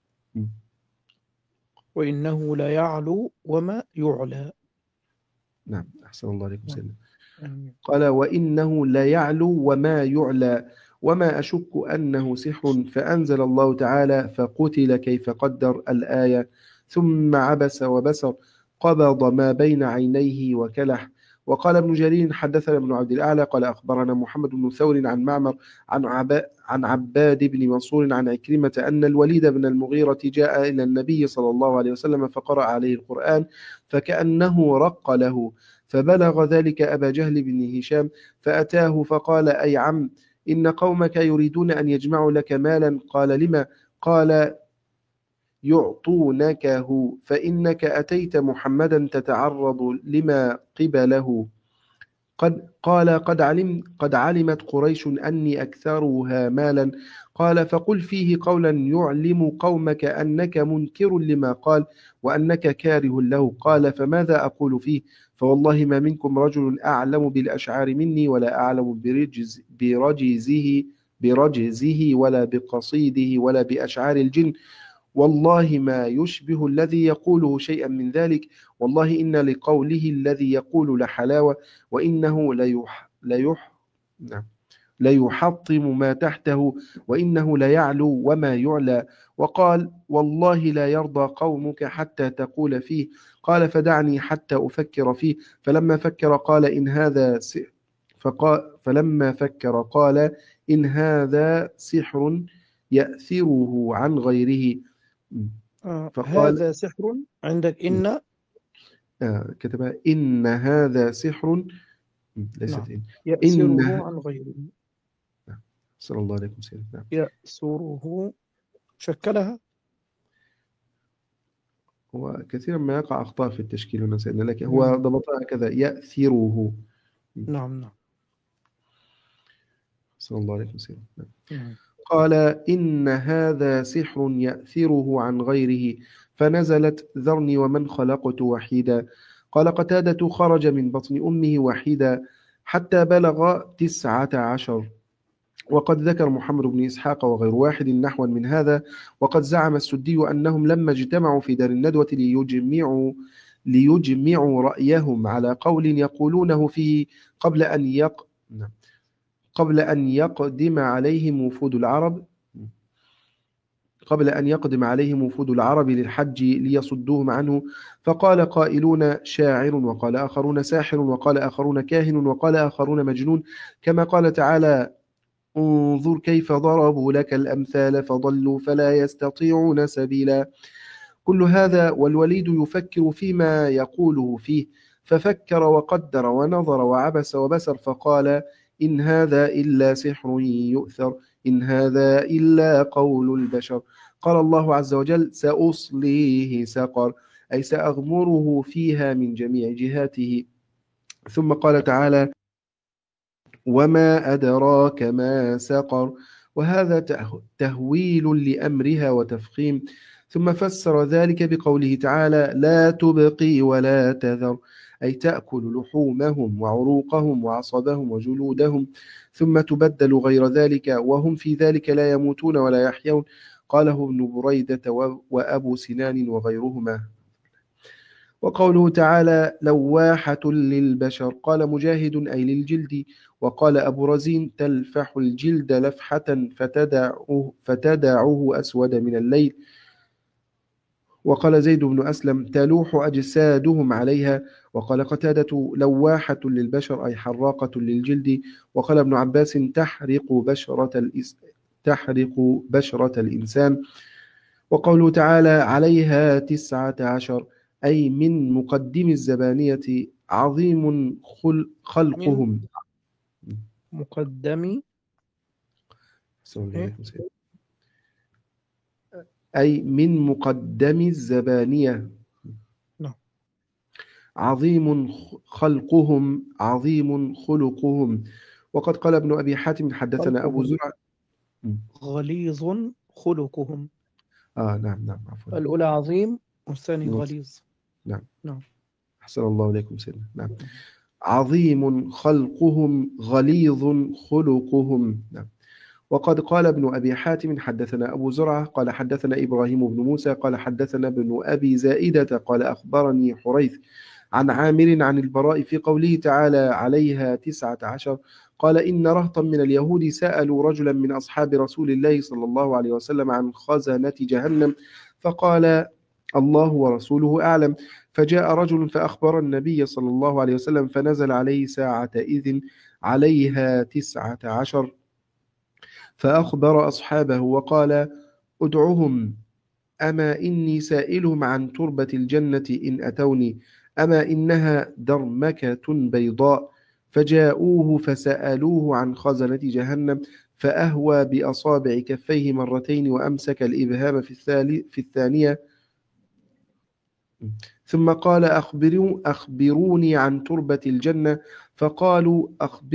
Speaker 1: وإنه لا يعلو وما يعلى.
Speaker 2: نعم، أحسن الله عليكم سيدنا.
Speaker 1: آمين.
Speaker 2: قال: وإنه لا يعلو وما يعلى، وما أشك أنه سحر. فأنزل الله تعالى: فقتل كيف قدر، الآية. ثم عبس وبسر، قبض ما بين عينيه وكلح. وقال ابن جرير: حدثنا ابن عبد الأعلى قال أخبرنا محمد بن ثور عن معمر عن عباد بن منصور عن عكرمة أن الوليد بن المغيرة جاء إلى النبي صلى الله عليه وسلم فقرأ عليه القرآن فكأنه رق له، فبلغ ذلك أبا جهل بن هشام فأتاه فقال: أي عم، إن قومك يريدون أن يجمعوا لك مالا. قال: لما؟ قال: يعطونكه، فإنك أتيت محمدا تتعرض لما قبله. قد علمت قريش أني أكثرها مالا. قال: فقل فيه قولا يعلم قومك أنك منكر لما قال وأنك كاره له. قال: فماذا أقول فيه؟ فوالله ما منكم رجل أعلم بالأشعار مني، ولا أعلم برجزه ولا بقصيده ولا بأشعار الجن، والله ما يشبه الذي يقوله شيئا من ذلك. والله إن لقوله الذي يقول لحلاوة، وإنه نعم، ليحطم ما تحته، وإنه ليعلو وما يعلى. وقال: والله لا يرضى قومك حتى تقول فيه. قال: فدعني حتى أفكر فيه. فلما فكر قال: إن هذا سحر يأثره عن غيره. فقال:
Speaker 1: هذا سحر عندك إن
Speaker 2: كتبها إن هذا سحر، ليست
Speaker 1: نعم
Speaker 2: إن
Speaker 1: يأسره عن غيره.
Speaker 2: صلى الله عليكم سيدنا. نعم.
Speaker 1: يأسره شكلها.
Speaker 2: هو كثيرا ما يقع أخطاء في التشكيل هنا سيدنا، لكن هو ضبطها كذا: يأثره.
Speaker 1: نعم.
Speaker 2: صلى الله عليكم سيدنا.
Speaker 1: نعم.
Speaker 2: قال: إن هذا سحر يأثره عن غيره. فنزلت: ذرني ومن خلقت وحيدا. قال قتادة: خرج من بطن أمه وحيدا حتى بلغ 19. وقد ذكر محمد بن إسحاق وغير واحد نحوا من هذا. وقد زعم السدي أنهم لما اجتمعوا في دار الندوة ليجمعوا رأيهم على قول يقولونه فيه قبل أن يقدم عليهم وفود العرب للحج ليصدوهم عنه. فقال قائلون: شاعر، وقال آخرون: ساحر، وقال آخرون: كاهن، وقال آخرون: مجنون، كما قال تعالى: انظر كيف ضربوا لك الأمثال فضلوا فلا يستطيعون سبيلا. كل هذا والوليد يفكر فيما يقوله فيه، ففكر وقدر ونظر وعبس وبسر، فقال: إن هذا إلا سحر يؤثر، إن هذا إلا قول البشر. قال الله عز وجل: سأصليه سقر، أي سأغمره فيها من جميع جهاته. ثم قال تعالى: وما أدراك ما سقر، وهذا تهويل لأمرها وتفخيم. ثم فسر ذلك بقوله تعالى: لا تبقي ولا تذر، أي تأكل لحومهم وعروقهم وعصبهم وجلودهم، ثم تبدل غير ذلك، وهم في ذلك لا يموتون ولا يحيون. قاله ابن بريدة وأبو سنان وغيرهما. وقوله تعالى: لواحة للبشر، قال مجاهد: أي للجلد. وقال أبو رزين: تلفح الجلد لفحة فتدعه أسود من الليل. وقال زيد بن أسلم: تلوح أجسادهم عليها. وقال قتادة: لواحة للبشر، أي حراقة للجلد. وقال ابن عباس: تحرق بشرة الإنسان. وقوله تعالى: عليها 19، أي من مقدم الزبانية عظيم
Speaker 1: من
Speaker 2: خلقهم.
Speaker 1: مقدم
Speaker 2: أحسن الله
Speaker 1: إيه؟
Speaker 2: عليكم سيدي. أي من مقدم الزبانية.
Speaker 1: نعم.
Speaker 2: عظيم خلقهم عظيم خلقهم. وقد قال ابن أبي حاتم حدثنا أبو
Speaker 1: خلقهم
Speaker 2: زرع.
Speaker 1: غليظ خلقهم.
Speaker 2: نعم نعم عفوا.
Speaker 1: الأولى عظيم والثاني
Speaker 2: نوت.
Speaker 1: غليظ.
Speaker 2: نعم.
Speaker 1: نعم.
Speaker 2: أحسن الله إليكم سيدنا. نعم. عظيم خلقهم غليظ خلقهم. نعم. وقد قال ابن أبي حاتم حدثنا أبو زرعة قال حدثنا إبراهيم بن موسى قال حدثنا ابن أبي زائدة قال أخبرني حريث عن عامر عن البراء في قوله تعالى عليها 19 قال إن رهطا من اليهود سألوا رجلا من أصحاب رسول الله صلى الله عليه وسلم عن خزنة جهنم فقال الله ورسوله أعلم. فجاء رجل فأخبر النبي صلى الله عليه وسلم فنزل عليه ساعة إذن عليها 19 فأخبر أصحابه وقال ادعهم أما إني سائلهم عن تربة الجنة إن أتوني أما إنها درمكة بيضاء فجاءوه فسألوه عن خزنة جهنم فأهوى بأصابع كفيه مرتين وأمسك الإبهام في الثانية ثم قال أخبروني عن تربة الجنة فقالوا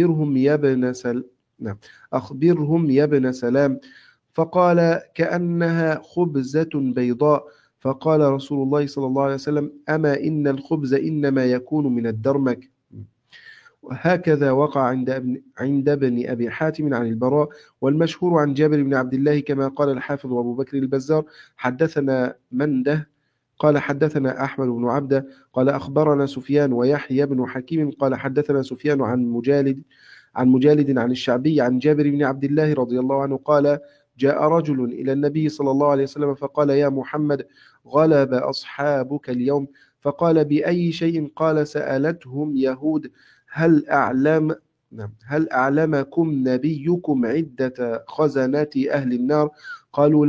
Speaker 2: أخبرهم يا ابن سلام فقال كأنها خبزة بيضاء فقال رسول الله صلى الله عليه وسلم أما إن الخبز إنما يكون من الدرمك. وهكذا وقع عند ابن أبي حاتم عن البراء والمشهور عن جابر بن عبد الله كما قال الحافظ أبو بكر البزار حدثنا منده قال حدثنا أحمد بن عبده قال أخبرنا سفيان ويحيى بن حكيم قال حدثنا سفيان عن مجالد عن الشعبي عن جابر بن عبد الله رضي الله عنه قال جاء رجل إلى النبي صلى الله عليه وسلم فقال يا محمد غلب أصحابك اليوم فقال بأي شيء قال سألتهم يهود هل أعلمكم نبيكم عدة خزنات أهل النار قالوا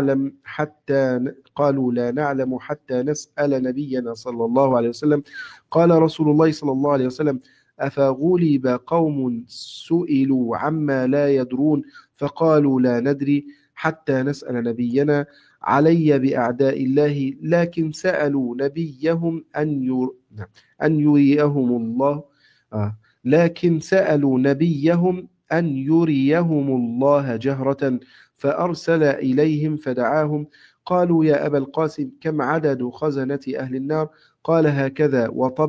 Speaker 2: لا نعلم حتى نسأل نبينا صلى الله عليه وسلم قال رسول الله صلى الله عليه وسلم أفغلب قوم سئلوا عما لا يدرون فقالوا لا ندري حتى نسأل نبينا علي بأعداء الله لكن سألوا نبيهم أن يريهم الله لكن سألوا نبيهم أن يريهم الله جهرة فأرسل إليهم فدعاهم قالوا يا أبا القاسم كم عدد خزنة أهل النار قال هكذا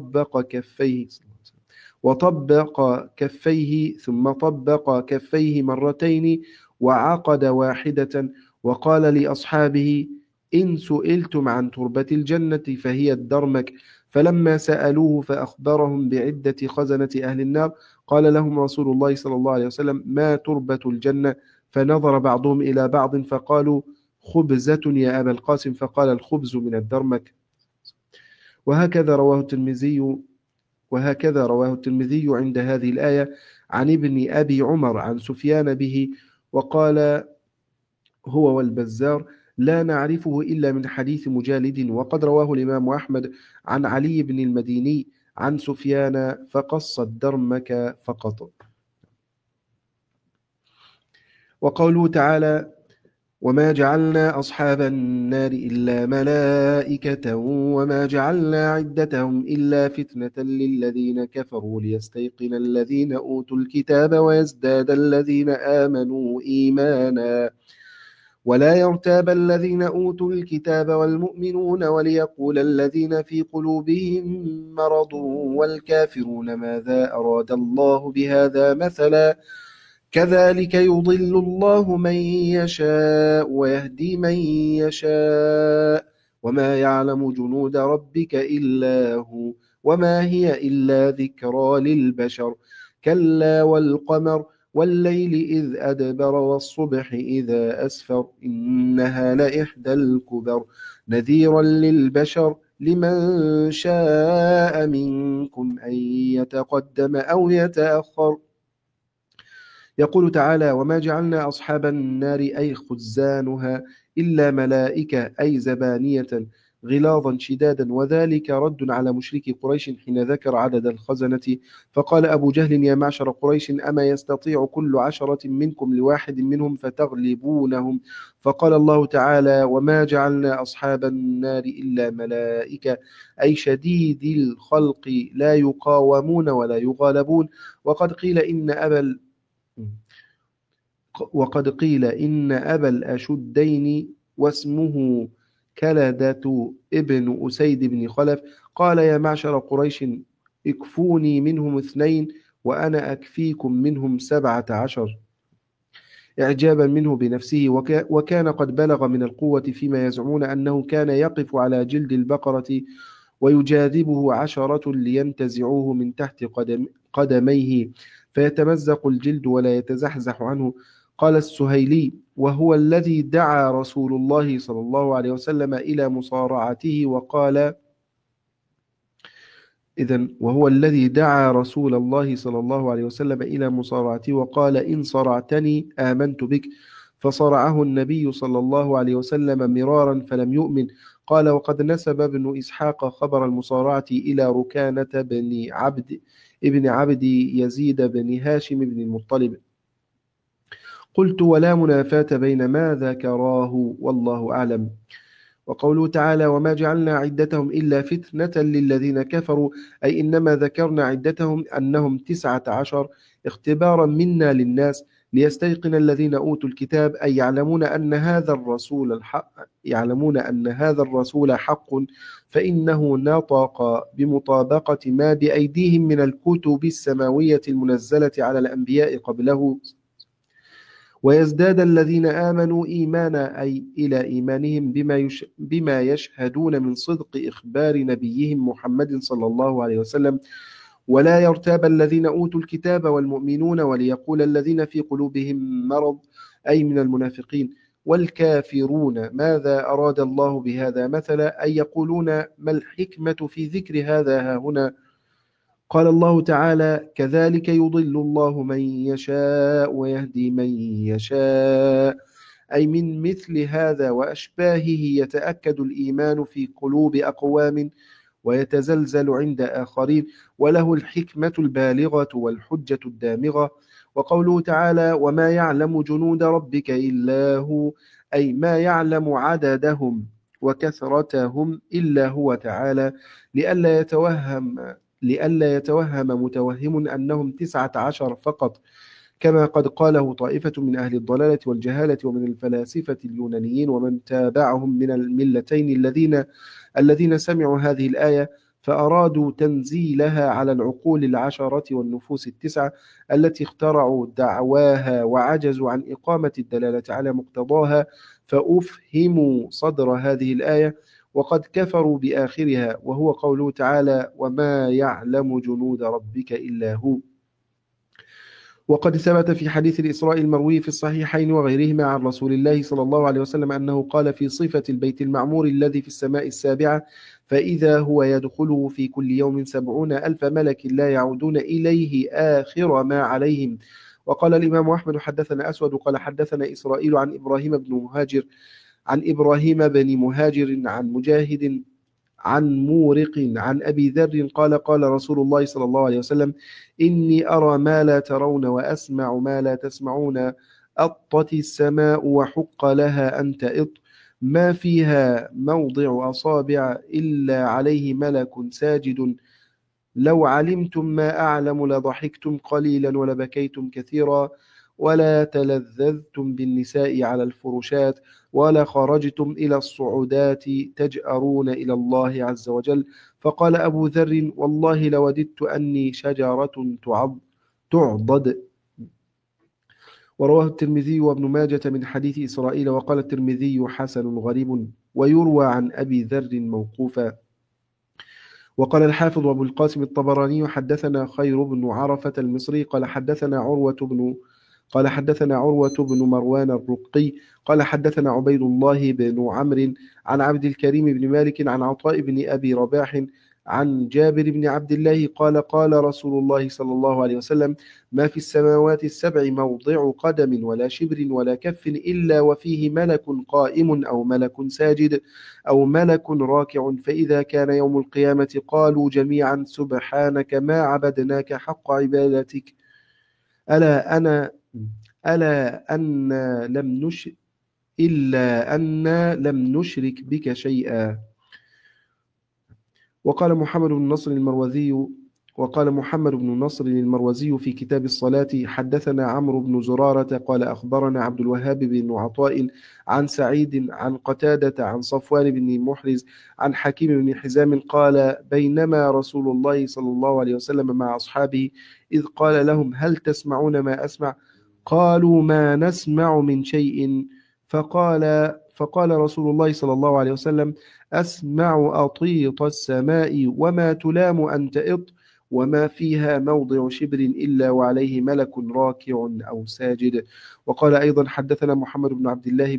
Speaker 2: وطبق كفيه ثم طبق كفيه مرتين وعقد واحدة وقال لأصحابه إن سئلتم عن تربة الجنة فهي الدرمك فلما سألوه فأخبرهم بعدة خزنة أهل النار قال لهم رسول الله صلى الله عليه وسلم ما تربة الجنة فنظر بعضهم إلى بعض فقالوا خبزة يا أبا القاسم فقال الخبز من الدرمك. وهكذا رواه الترمذي عند هذه الآية عن ابن أبي عمر عن سفيان به وقال هو والبزار لا نعرفه إلا من حديث مجالد وقد رواه الإمام أحمد عن علي بن المديني عن سفيان فقص الدرمك فقط. وقوله تعالى وما جعلنا أصحاب النار إلا ملائكة وما جعلنا عدتهم إلا فتنة للذين كفروا ليستيقن الذين أوتوا الكتاب ويزداد الذين آمنوا إيمانا ولا يرتاب الذين أوتوا الكتاب والمؤمنون وليقول الذين في قلوبهم مرض والكافرون ماذا أراد الله بهذا مثلا كذلك يضل الله من يشاء ويهدي من يشاء وما يعلم جنود ربك إلا هو وما هي إلا ذكرى للبشر كلا والقمر والليل إذ أدبر والصبح إذا أسفر إنها لإحدى الكبر نذيرا للبشر لمن شاء منكم أن يتقدم أو يتأخر. يقول تعالى وما جعلنا أصحاب النار أي خزانها إلا ملائكة أي زبانية غلاظا شدادا، وذلك رد على مشركي قريش حين ذكر عدد الخزنة. فقال أبو جهل: يا معشر قريش، أما يستطيع كل 10 منكم لواحد منهم فتغلبونهم؟ فقال الله تعالى: وما جعلنا أصحاب النار إلا ملائكة، أي شديد الخلق لا يقاومون ولا يغالبون. وقد قيل إن أبا الأشدين واسمه كلدة ابن أسيد بن خلف قال: يا معشر قريش، اكفوني منهم 2 وأنا أكفيكم منهم 17، إعجابا منه بنفسه. وكان قد بلغ من القوة فيما يزعمون أنه كان يقف على جلد البقرة ويجاذبه 10 لينتزعوه من تحت قدميه فيتمزق الجلد ولا يتزحزح عنه. قال السهيلي: وهو الذي دعا رسول الله صلى الله عليه وسلم إلى مصارعته وقال وهو الذي دعا رسول الله صلى الله عليه وسلم إلى مصارعته وقال: إن صرعتني آمنت بك. فصرعه النبي صلى الله عليه وسلم مرارا فلم يؤمن. قال: وقد نسب ابن إسحاق خبر المصارعة إلى ركانة ابن عبد يزيد بن هاشم بن المطلب. قلت: ولا منافاة بين ما ذكراه، والله أعلم. وقوله تعالى: وما جعلنا عدتهم إلا فتنة للذين كفروا، أي إنما ذكرنا عدتهم أنهم 19 اختبارا منا للناس ليستيقن الذين أوتوا الكتاب، أي يعلمون أن هذا الرسول حق، فإنه نطق بمطابقة ما بأيديهم من الكتب السماوية المنزلة على الأنبياء قبله، ويزداد الذين آمنوا إيمانا، أي إلى إيمانهم بما يشهدون من صدق إخبار نبيهم محمد صلى الله عليه وسلم. ولا يرتاب الذين أوتوا الكتاب والمؤمنون، وليقول الذين في قلوبهم مرض، أي من المنافقين، والكافرون ماذا أراد الله بهذا مثلا، أي يقولون ما الحكمة في ذكر هذا هنا. قال الله تعالى: كذلك يضل الله من يشاء ويهدي من يشاء، أي من مثل هذا وأشباهه يتأكد الإيمان في قلوب أقوام ويتزلزل عند آخرين، وله الحكمة البالغة والحجة الدامغة. وقوله تعالى: وما يعلم جنود ربك إلا هو، أي ما يعلم عددهم وكثرتهم إلا هو تعالى، لئلا يتوهم متوهم أنهم 19 فقط، كما قد قاله طائفة من أهل الضلالة والجهالة ومن الفلاسفة اليونانيين ومن تابعهم من الملتين الذين سمعوا هذه الآية فأرادوا تنزيلها على العقول 10 والنفوس 9 التي اخترعوا دعواها وعجزوا عن إقامة الدلالة على مقتضاها، فأفهموا صدر هذه الآية وقد كفروا بآخرها، وهو قوله تعالى: وما يعلم جنود ربك إلا هو. وقد ثبت في حديث الإسراء المروي في الصحيحين وغيرهما عن رسول الله صلى الله عليه وسلم أنه قال في صفة البيت المعمور الذي في السماء السابعة: فإذا هو يدخله في كل يوم 70,000 ملك لا يعودون إليه آخر ما عليهم. وقال الإمام أحمد: حدثنا أسود قال حدثنا إسرائيل عن إبراهيم بن مهاجر عن مجاهد عن مورق عن أبي ذر قال: قال رسول الله صلى الله عليه وسلم: إني أرى ما لا ترون وأسمع ما لا تسمعون. أطت السماء وحق لها أن تئط، ما فيها موضع أصابع إلا عليه ملك ساجد. لو علمتم ما أعلم لضحكتم قليلا ولبكيتم كثيرا، ولا تلذذتم بالنساء على الفرشات، ولا خرجتم إلى الصعودات تجأرون إلى الله عز وجل. فقال أبو ذر: والله لوددت أني شجرة تعضد. ورواه الترمذي وابن ماجة من حديث إسرائيل، وقال الترمذي: حسن غريب. ويروى عن أبي ذر موقوفا. وقال الحافظ أبو القاسم الطبراني: حدثنا خير بن عرفة المصري قال حدثنا عروة بن مروان الرقي قال حدثنا عبيد الله بن عمرو عن عبد الكريم بن مالك عن عطاء بن أبي رباح عن جابر بن عبد الله قال قال رسول الله صلى الله عليه وسلم ما في السماوات السبع موضع قدم ولا شبر ولا كف إلا وفيه ملك قائم أو ملك ساجد أو ملك راكع فإذا كان يوم القيامة قالوا جميعا سبحانك ما عبدناك حق عبادتك ألا أنا ألا أن لم نش إلا أن لم نشرك بك شيئا. وقال محمد بن نصر المروزي في كتاب الصلاة حدثنا عمرو بن زرارة قال أخبرنا عبد الوهاب بن عطاء عن سعيد عن قتادة عن صفوان بن محرز عن حكيم بن حزام قال بينما رسول الله صلى الله عليه وسلم مع أصحابه إذ قال لهم هل تسمعون ما أسمع قالوا ما نسمع من شيء فقال رسول الله صلى الله عليه وسلم أسمع أطيط السماء وما تلام أن تئط وما فيها موضع شبر إلا وعليه ملك راكع أو ساجد. وقال أيضا حدثنا محمد بن عبد الله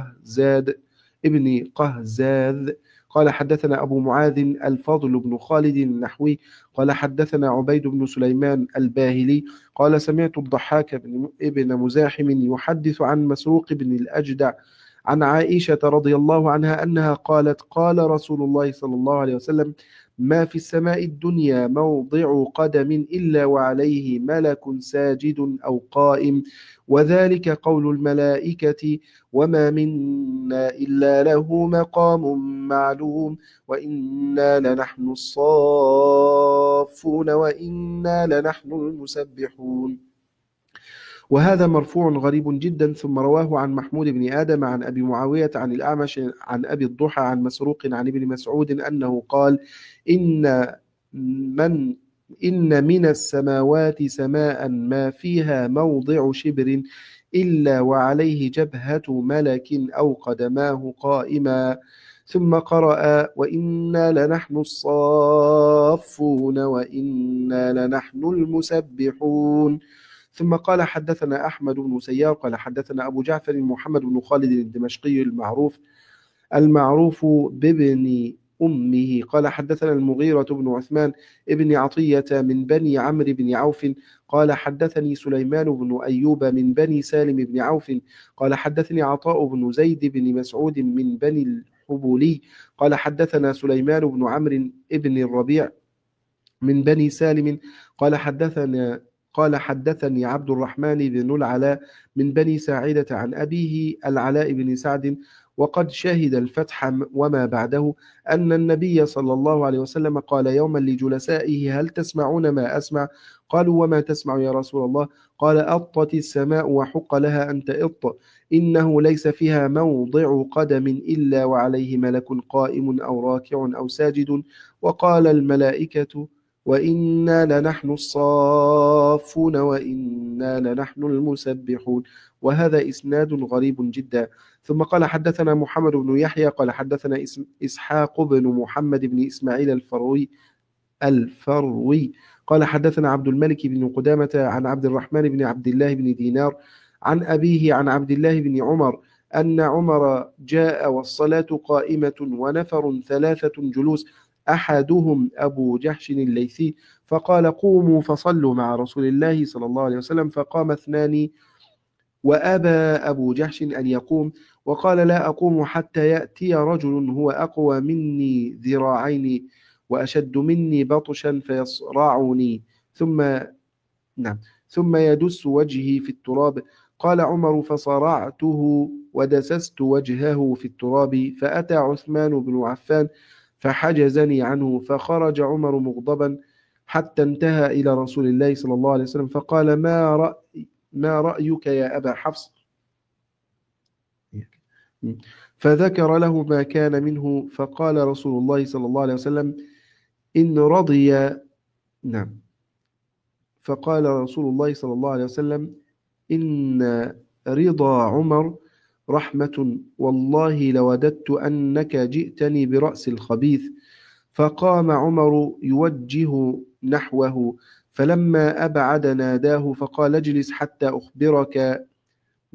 Speaker 2: ابن قهزاذ قال حدثنا أبو معاذ الفضل بن خالد النحوي قال حدثنا عبيد بن سليمان الباهلي قال سمعت الضحاك ابن مزاحم يحدث عن مسروق بن الأجدع عن عائشة رضي الله عنها أنها قالت قال رسول الله صلى الله عليه وسلم ما في السماء الدنيا موضع قدم إلا وعليه ملك ساجد أو قائم وذلك قول الملائكة وما منا إلا له مقام معلوم وإنا لنحن الصافون وإنا لنحن المسبحون. وهذا مرفوع غريب جدا. ثم رواه عن محمود بن آدم عن أبي معاوية عن الأعمش عن أبي الضحى عن مسروق عن ابن مسعود أنه قال إن من السماوات سماء ما فيها موضع شبر إلا وعليه جبهة ملك أو قدماه قائما ثم قرأ وإنا لنحن الصافون وإنا لنحن المسبحون. ثم قال حدثنا أحمد بن سيار قال حدثنا أبو جعفر محمد بن خالد الدمشقي المعروف بابن أمه قال حدثنا المغيرة بن عثمان ابن عطية من بني عمرو بن عوف قال حدثني سليمان بن أيوب من بني سالم بن عوف قال حدثني عطاء بن زيد بن مسعود من بني الحبولي قال حدثنا سليمان بن عمرو ابن الربيع من بني سالم قال حدثني عبد الرحمن بن العلاء من بني ساعدة عن أبيه العلاء بن سعد وقد شهد الفتح وما بعده أن النبي صلى الله عليه وسلم قال يوما لجلسائه هل تسمعون ما أسمع قالوا وما تسمع يا رسول الله قال أطت السماء وحق لها أن تئط إنه ليس فيها موضع قدم إلا وعليه ملك قائم أو راكع أو ساجد وقال الملائكة وإنا لنحن الصافون وإنا لنحن المسبحون. وهذا إسناد غريب جدا. ثم قال حدثنا محمد بن يحيى قال حدثنا إسحاق بن محمد بن إسماعيل الفروي قال حدثنا عبد الملك بن قدامة عن عبد الرحمن بن عبد الله بن دينار عن أبيه عن عبد الله بن عمر أن عمر جاء والصلاة قائمة ونفر ثلاثة جلوس أحدهم أبو جحش الليثي فقال قوموا فصلوا مع رسول الله صلى الله عليه وسلم فقام اثنان وأبى أبو جحش أن يقوم وقال لا أقوم حتى يأتي رجل هو أقوى مني ذراعين وأشد مني بطشا فيصرعني ثم يدس وجهي في التراب. قال عمر فصرعته ودسست وجهه في التراب فأتى عثمان بن عفان فحجزني عنه فخرج عمر مغضبا حتى انتهى إلى رسول الله صلى الله عليه وسلم فقال ما رأيك يا أبا حفص فذكر له ما كان منه فقال رسول الله صلى الله عليه وسلم إن رضي فقال رسول الله صلى الله عليه وسلم إن رضا عمر رحمة والله لوددت أنك جئتني برأس الخبيث. فقام عمر يوجه نحوه فلما أبعد ناداه فقال اجلس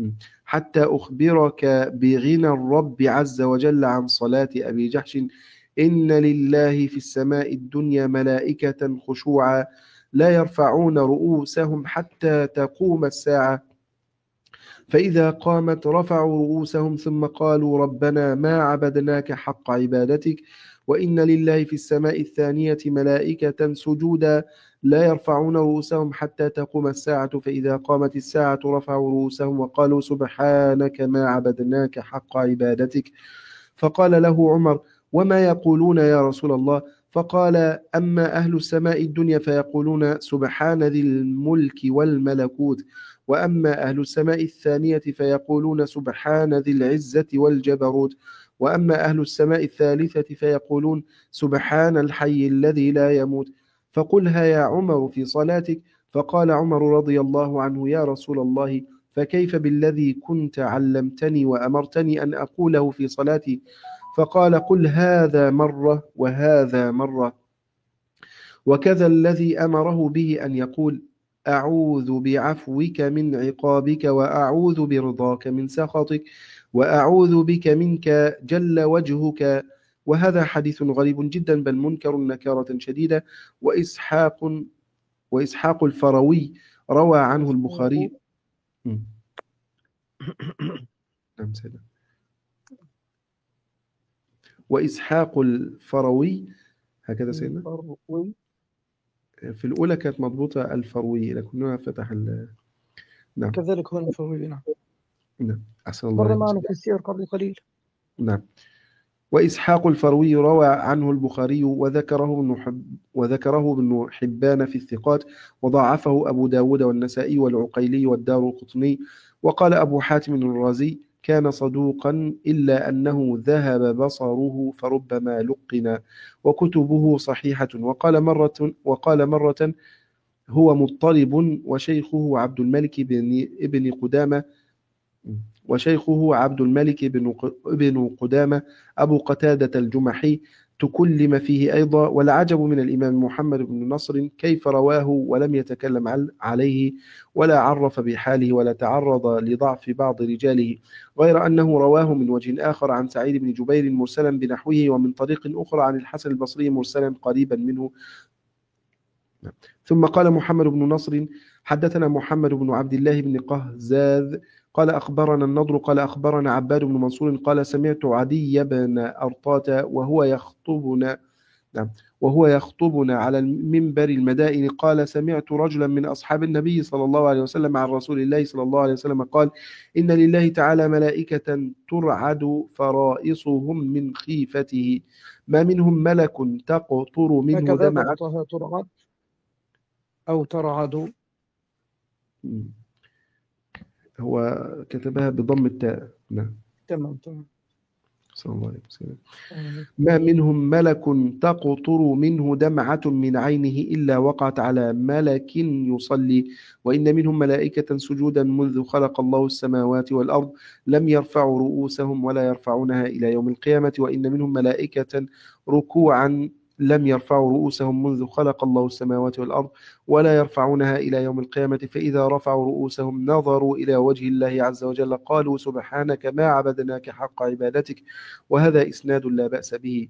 Speaker 2: حتى أخبرك بغنى الرب عز وجل عن صلاة أبي جحش إن لله في السماء الدنيا ملائكة خشوعا لا يرفعون رؤوسهم حتى تقوم الساعة، فإذا قامت رفعوا رؤوسهم ثم قالوا ربنا ما عبدناك حق عبادتك. وإن لله في السماء الثانية ملائكة سجودا لا يرفعون رؤوسهم حتى تقوم الساعة، فإذا قامت الساعة رفعوا رؤوسهم وقالوا سبحانك ما عبدناك حق عبادتك. فقال له عمر وما يقولون يا رسول الله؟ فقال أما أهل السماء الدنيا فيقولون سبحان ذي الملك والملكوت، وأما أهل السماء الثانية فيقولون سبحان ذي العزة والجبروت، وأما أهل السماء الثالثة فيقولون سبحان الحي الذي لا يموت. فقلها يا عمر في صلاتك. فقال عمر رضي الله عنه يا رسول الله فكيف بالذي كنت علمتني وأمرتني أن أقوله في صلاتي؟ فقال قل هذا مرة وهذا مرة، وكذا الذي أمره به أن يقول أعوذ بعفوك من عقابك وأعوذ برضاك من سخطك وأعوذ بك منك جل وجهك. وهذا حديث غريب جدا بل منكر نكارة شديدة. وإسحاق الفروي روى عنه البخاري. نعم سيدنا. وإسحاق الفروي هكذا سيدنا. في الأولى كانت مضبوطة الفروي لكنها فتح
Speaker 1: نعم كذلك هو الفروي. نعم
Speaker 2: نعم أحسن الله
Speaker 1: مر معنا في السير قبل قليل.
Speaker 2: نعم. وإسحاق الفروي روى عنه البخاري وذكره ابن حبان في الثقات، وضعفه أبو داود والنسائي والعقيلي والدار القطني. وقال أبو حاتم الرازي كان صدوقا إلا أنه ذهب بصره فربما لقنا، وكتبه صحيحة. وقال مرة هو مضطرب وشيخه عبد الملك ابن قدامة ابن قدامة أبو قتادة الجمحي تكلم فيه أيضا. والعجب من الإمام محمد بن نصر كيف رواه ولم يتكلم عليه ولا عرف بحاله ولا تعرض لضعف بعض رجاله، غير أنه رواه من وجه آخر عن سعيد بن جبير مرسلا بنحوه، ومن طريق أخرى عن الحسن البصري مرسلا قريبا منه. ثم قال محمد بن نصر حدثنا محمد بن عبد الله بن قهزاذ قال أخبرنا النضر قال أخبرنا عباد بن منصور قال سمعت عدي بن أرطاة وهو يخطبنا على المنبر المدائن قال سمعت رجلا من أصحاب النبي صلى الله عليه وسلم عن رسول الله صلى الله عليه وسلم قال إن لله تعالى ملائكة ترعد فرائصهم من خيفته ما منهم ملك تقطر منه دمعة.
Speaker 1: ترعد أو ترعد.
Speaker 2: هو كتبها بضم التاء. نعم
Speaker 1: تمام.
Speaker 2: صلى الله عليه وسلم. ما منهم ملك تقطر منه دمعة من عينه إلا وقعت على ملك يصلي. وإن منهم ملائكة سجودا منذ خلق الله السماوات والأرض لم يرفعوا رؤوسهم ولا يرفعونها إلى يوم القيامة. وإن منهم ملائكة ركوعا لم يرفعوا رؤوسهم منذ خلق الله السماوات والأرض ولا يرفعونها إلى يوم القيامة، فإذا رفعوا رؤوسهم نظروا إلى وجه الله عز وجل قالوا سبحانك ما عبدناك حق عبادتك. وهذا إسناد لا بأس به.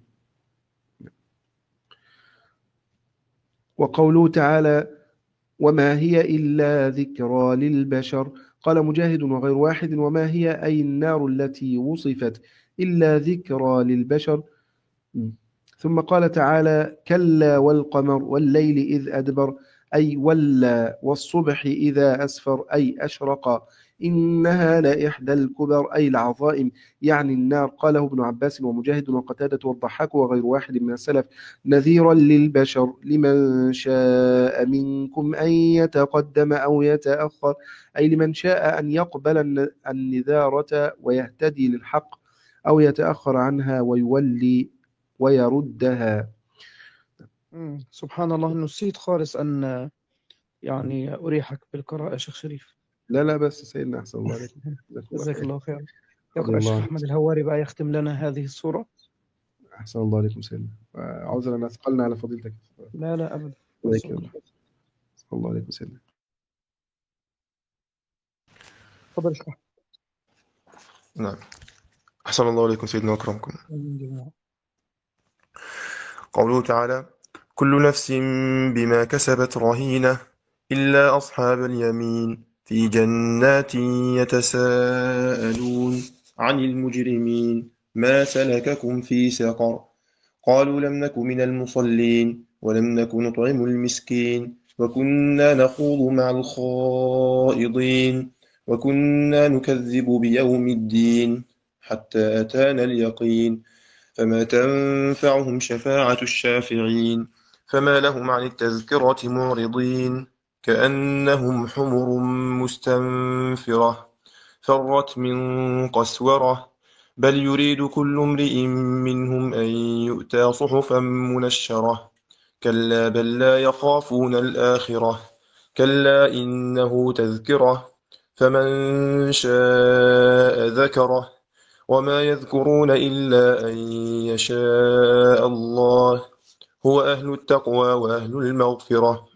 Speaker 2: وقوله تعالى وما هي إلا ذكرى للبشر. قال مجاهد وغير واحد وما هي أي النار التي وصفت إلا ذكرى للبشر. ثم قال تعالى كلا والقمر والليل إذ أدبر أي ولى، والصبح إذا أسفر أي أشرق، إنها لإحدى الكبر أي العظائم يعني النار. قاله ابن عباس ومجاهد وقتادة والضحاك وغير واحد من السلف نذيرا للبشر لمن شاء منكم أن يتقدم أو يتأخر أي لمن شاء أن يقبل النذارة ويهتدي للحق أو يتأخر عنها ويولي ويردها.
Speaker 1: سبحان الله. نسيت خالص أن يعني أريحك بالقراءة يا شيخ شريف.
Speaker 2: لا بس سيدنا أحسن الله عليك.
Speaker 1: جزاك الله خير. يقرأ الشيخ أحمد الهواري بقى يختم لنا هذه السورة.
Speaker 2: أحسن الله عليكم سيدنا. عذرا أثقلنا على فضيلتك.
Speaker 1: لا أبدا.
Speaker 2: أحسن الله عليكم سيدنا.
Speaker 1: تفضل اشرح.
Speaker 3: نعم أحسن الله عليكم سيدنا وأكرمكم. قوله تعالى: كل نفس بما كسبت رهينة إلا أصحاب اليمين في جنات يتساءلون عن المجرمين ما سلككم في سقر قالوا لم نك من المصلين ولم نك نطعم المسكين وكنا نخوض مع الخائضين وكنا نكذب بيوم الدين حتى أتانا اليقين فما تنفعهم شفاعة الشافعين فما لهم عن التذكرة معرضين كأنهم حمر مستنفرة فرت من قسورة بل يريد كل امرئ منهم أن يؤتى صحفا منشرة كلا بل لا يخافون الآخرة كلا إنه تذكرة فمن شاء ذكره وما يذكرون إلا أن يشاء الله هو أهل التقوى وأهل المغفرة.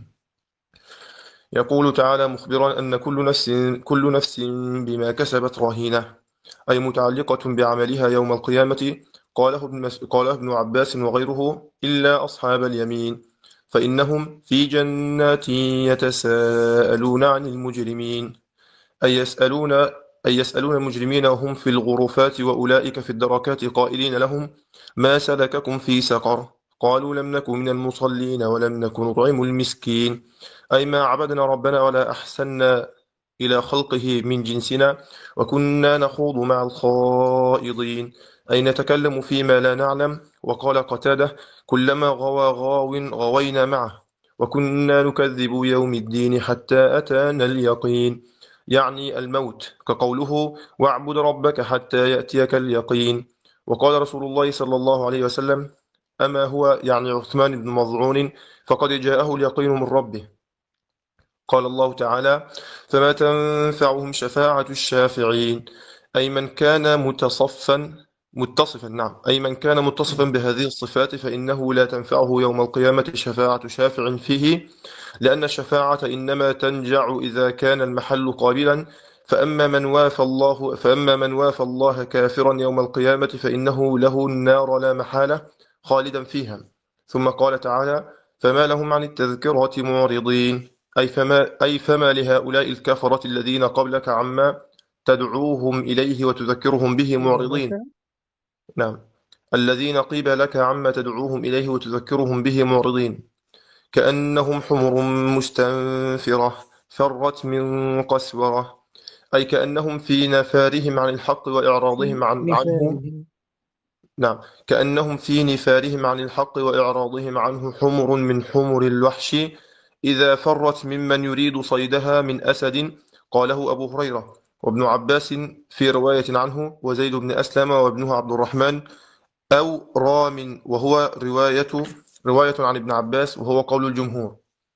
Speaker 3: يقول تعالى مخبرا أن كل نفس بما كسبت رهينة، أي متعلقة بعملها يوم القيامة. قاله ابن عباس وغيره: إلا أصحاب اليمين فإنهم في جنات يتساءلون عن المجرمين، أي يسألون المجرمين وهم في الغرفات وأولئك في الدركات قائلين لهم: ما سلككم في سقر؟ قالوا لم نك من المصلين ولم نك نطعم المسكين، أي ما عبدنا ربنا ولا أحسنا إلى خلقه من جنسنا وكنا نخوض مع الخائضين، أي نتكلم فيما لا نعلم. وقال قتادة: كلما غوى غاو غوينا معه وكنا نكذب يوم الدين حتى أتانا اليقين، يعني الموت، كقوله: واعبد ربك حتى يأتيك اليقين. وقال رسول الله صلى الله عليه وسلم: أما هو، يعني عثمان بن مظعون، فقد جاءه اليقين من ربه. قال الله تعالى: فما تنفعهم شفاعة الشافعين، أي من كان متصفا بهذه الصفات فإنه لا تنفعه يوم القيامة شفاعة شافع فيه، لأن الشفاعة إنما تنجع إذا كان المحل قابلا. فأما من وافى الله كافرا يوم القيامة فإنه له النار لا محالة خالدا فيها. ثم قال تعالى: فما لهم عن التذكرة معرضين، أي فما لهؤلاء الكفرة الذين قبلك عما تدعوهم إليه وتذكرهم به
Speaker 1: لك.
Speaker 3: معرضين. نعم، الذين قبلك عما تدعوهم إليه وتذكرهم به معرضين، كأنهم حمر مستنفرة فرت من قسورة، أي كأنهم في نفارهم عن الحق
Speaker 1: في
Speaker 3: وإعراضهم عنه.
Speaker 1: نفارهم.
Speaker 3: نعم، كأنهم في نفارهم عن الحق وإعراضهم عنه حمر من حمر الوحش إذا فرت ممن يريد صيدها من أسد. قاله أبو هريرة وابن عباس في رواية عنه، وزيد بن أسلم وابنه عبد الرحمن، أو رام، وهو رواية عن ابن عباس وهو قول الجمهور.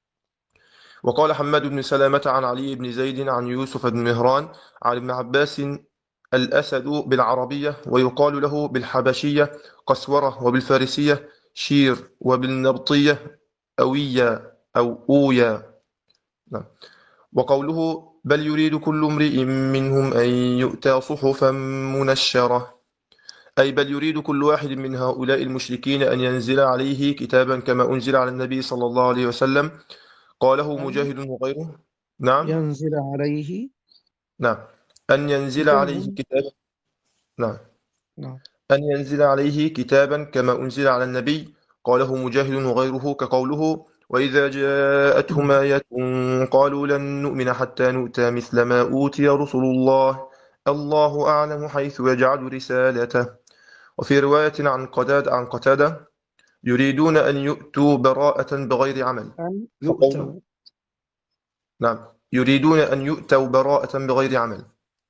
Speaker 3: وقال حماد بن سلامة عن علي بن زيد عن يوسف بن مهران عن ابن عباس: الأسد بالعربية، ويقال له بالحبشية قسورة، وبالفارسية شير، وبالنبطية أويا أو أويا. نعم. وقوله: بل يريد كل امرئ منهم أن يؤتى صحفا منشرة، أي بل يريد كل واحد من هؤلاء المشركين أن ينزل عليه كتابا كما أنزل على النبي صلى الله عليه وسلم. قاله
Speaker 1: أن
Speaker 3: مجاهد وغيره. نعم.
Speaker 1: ينزل عليه
Speaker 3: نعم، أن ينزل عليه
Speaker 1: كتاب.
Speaker 3: كتابا. نعم،
Speaker 1: نعم.
Speaker 3: أن ينزل عليه كتابا كما أنزل على النبي. قاله مجاهد وغيره، كقوله: وإذا جاءتهم آية قالوا لن نؤمن حتى نؤتى مثل ما أوتي رسل الله، الله أعلم حيث يجعل رسالته. وفي رواية عن قتادة: يريدون أن يؤتوا براءة بغير عمل.
Speaker 1: أن
Speaker 3: فقوله:
Speaker 1: يؤتوا.
Speaker 3: نعم، يريدون أن يؤتوا براءة بغير عمل.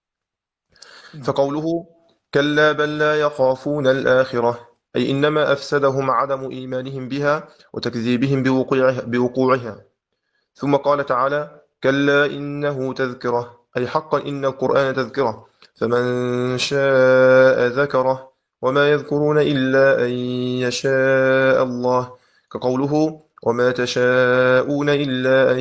Speaker 1: نعم.
Speaker 3: فقوله: كلا بل لا يخافون الآخرة، أي إنما أفسدهم عدم إيمانهم بها وتكذيبهم بوقوعها. ثم قال تعالى: كلا إنه تذكرة، أي حقا إن القرآن تذكرة، فمن شاء ذكره، وما يذكرون إلا أن يشاء الله، كقوله: وما تشاءون إلا أن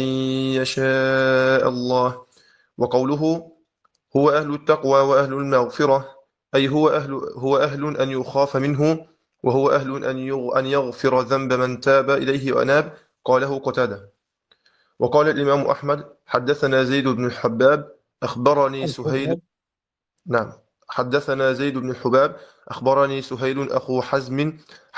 Speaker 3: يشاء الله. وقوله: هو أهل التقوى وأهل المغفرة، أي هو أهل أن يخاف منه وهو أهل أن يغفر ذنب من تاب إليه وأناب. قاله قتادة. وقال الإمام أحمد: حدثنا زيد بن الحباب أخبرني سهيل.
Speaker 1: الحباب.
Speaker 3: نعم. حدثنا زيد بن الحباب أخبرني سهيل أخو حزم.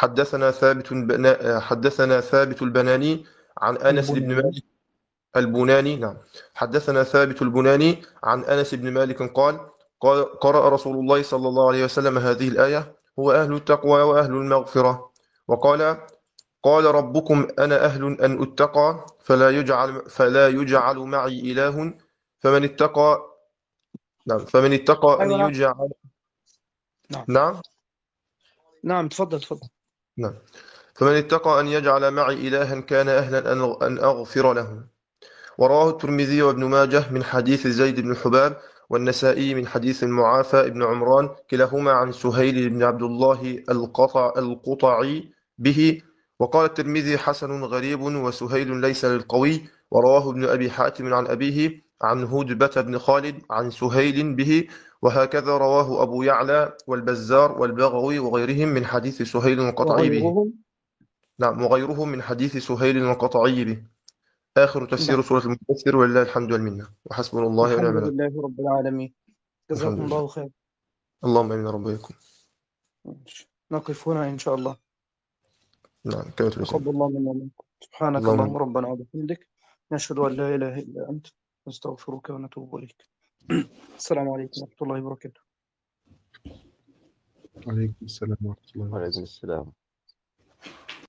Speaker 3: حدثنا ثابت البناني عن أنس بن
Speaker 1: البناني.
Speaker 3: مالك البناني. نعم. حدثنا ثابت البناني عن أنس بن مالك قال قرأ رسول الله صلى الله عليه وسلم هذه الآية: هو أهل التقوى وأهل المغفرة. قال ربكم أنا أهل أن أتقى فلا يجعل معي إله. فمن اتقى. نعم. فمن اتقى أن
Speaker 1: أيوة، نعم.
Speaker 3: يجعل.
Speaker 1: نعم.
Speaker 3: نعم.
Speaker 1: نعم، تفضل تفضل.
Speaker 3: نعم. فمن اتقى أن يجعل معي إلها كان أهلا أن أغفر له. ورواه الترمذي وابن ماجه من حديث زيد بن حباب، والنسائي من حديث المعافى بن عمران، كلاهما عن سهيل بن عبد الله القطعي به. وقال الترمذي: حسن غريب، وسهيل ليس للقوي. ورواه ابن أبي حاتم عن أبيه عن هدبة بن خالد عن سهيل به. وهكذا رواه أبو يعلى والبزار والبغوي وغيرهم من حديث سهيل القطعي به.
Speaker 1: وغيرهم.
Speaker 3: نعم. وغيرهم من حديث سهيل القطعي به. آخر تفسير
Speaker 1: نعم.
Speaker 3: سورة المدثر، ولله الحمد والمنة، وحسبنا الله
Speaker 1: الحمد
Speaker 3: ونعم الوكيل.
Speaker 1: لله رب العالمين.
Speaker 3: الحمد
Speaker 1: جزاكم
Speaker 3: لله.
Speaker 1: الله خير.
Speaker 3: اللهم آمين يا رب وإياكم.
Speaker 1: نقف هنا إن شاء الله.
Speaker 3: نعم. كما تريد.
Speaker 1: تقبل الله منا ومنكم. سبحانك
Speaker 3: اللهم
Speaker 1: اللهم ربنا وبحمدك، نشهد أن لا إله إلا أنت، نستغفرك ونتوب إليك. السلام عليكم ورحمة الله وبركاته.
Speaker 2: عليكم السلام ورحمة الله وبركاته.
Speaker 4: وعليكم السلام.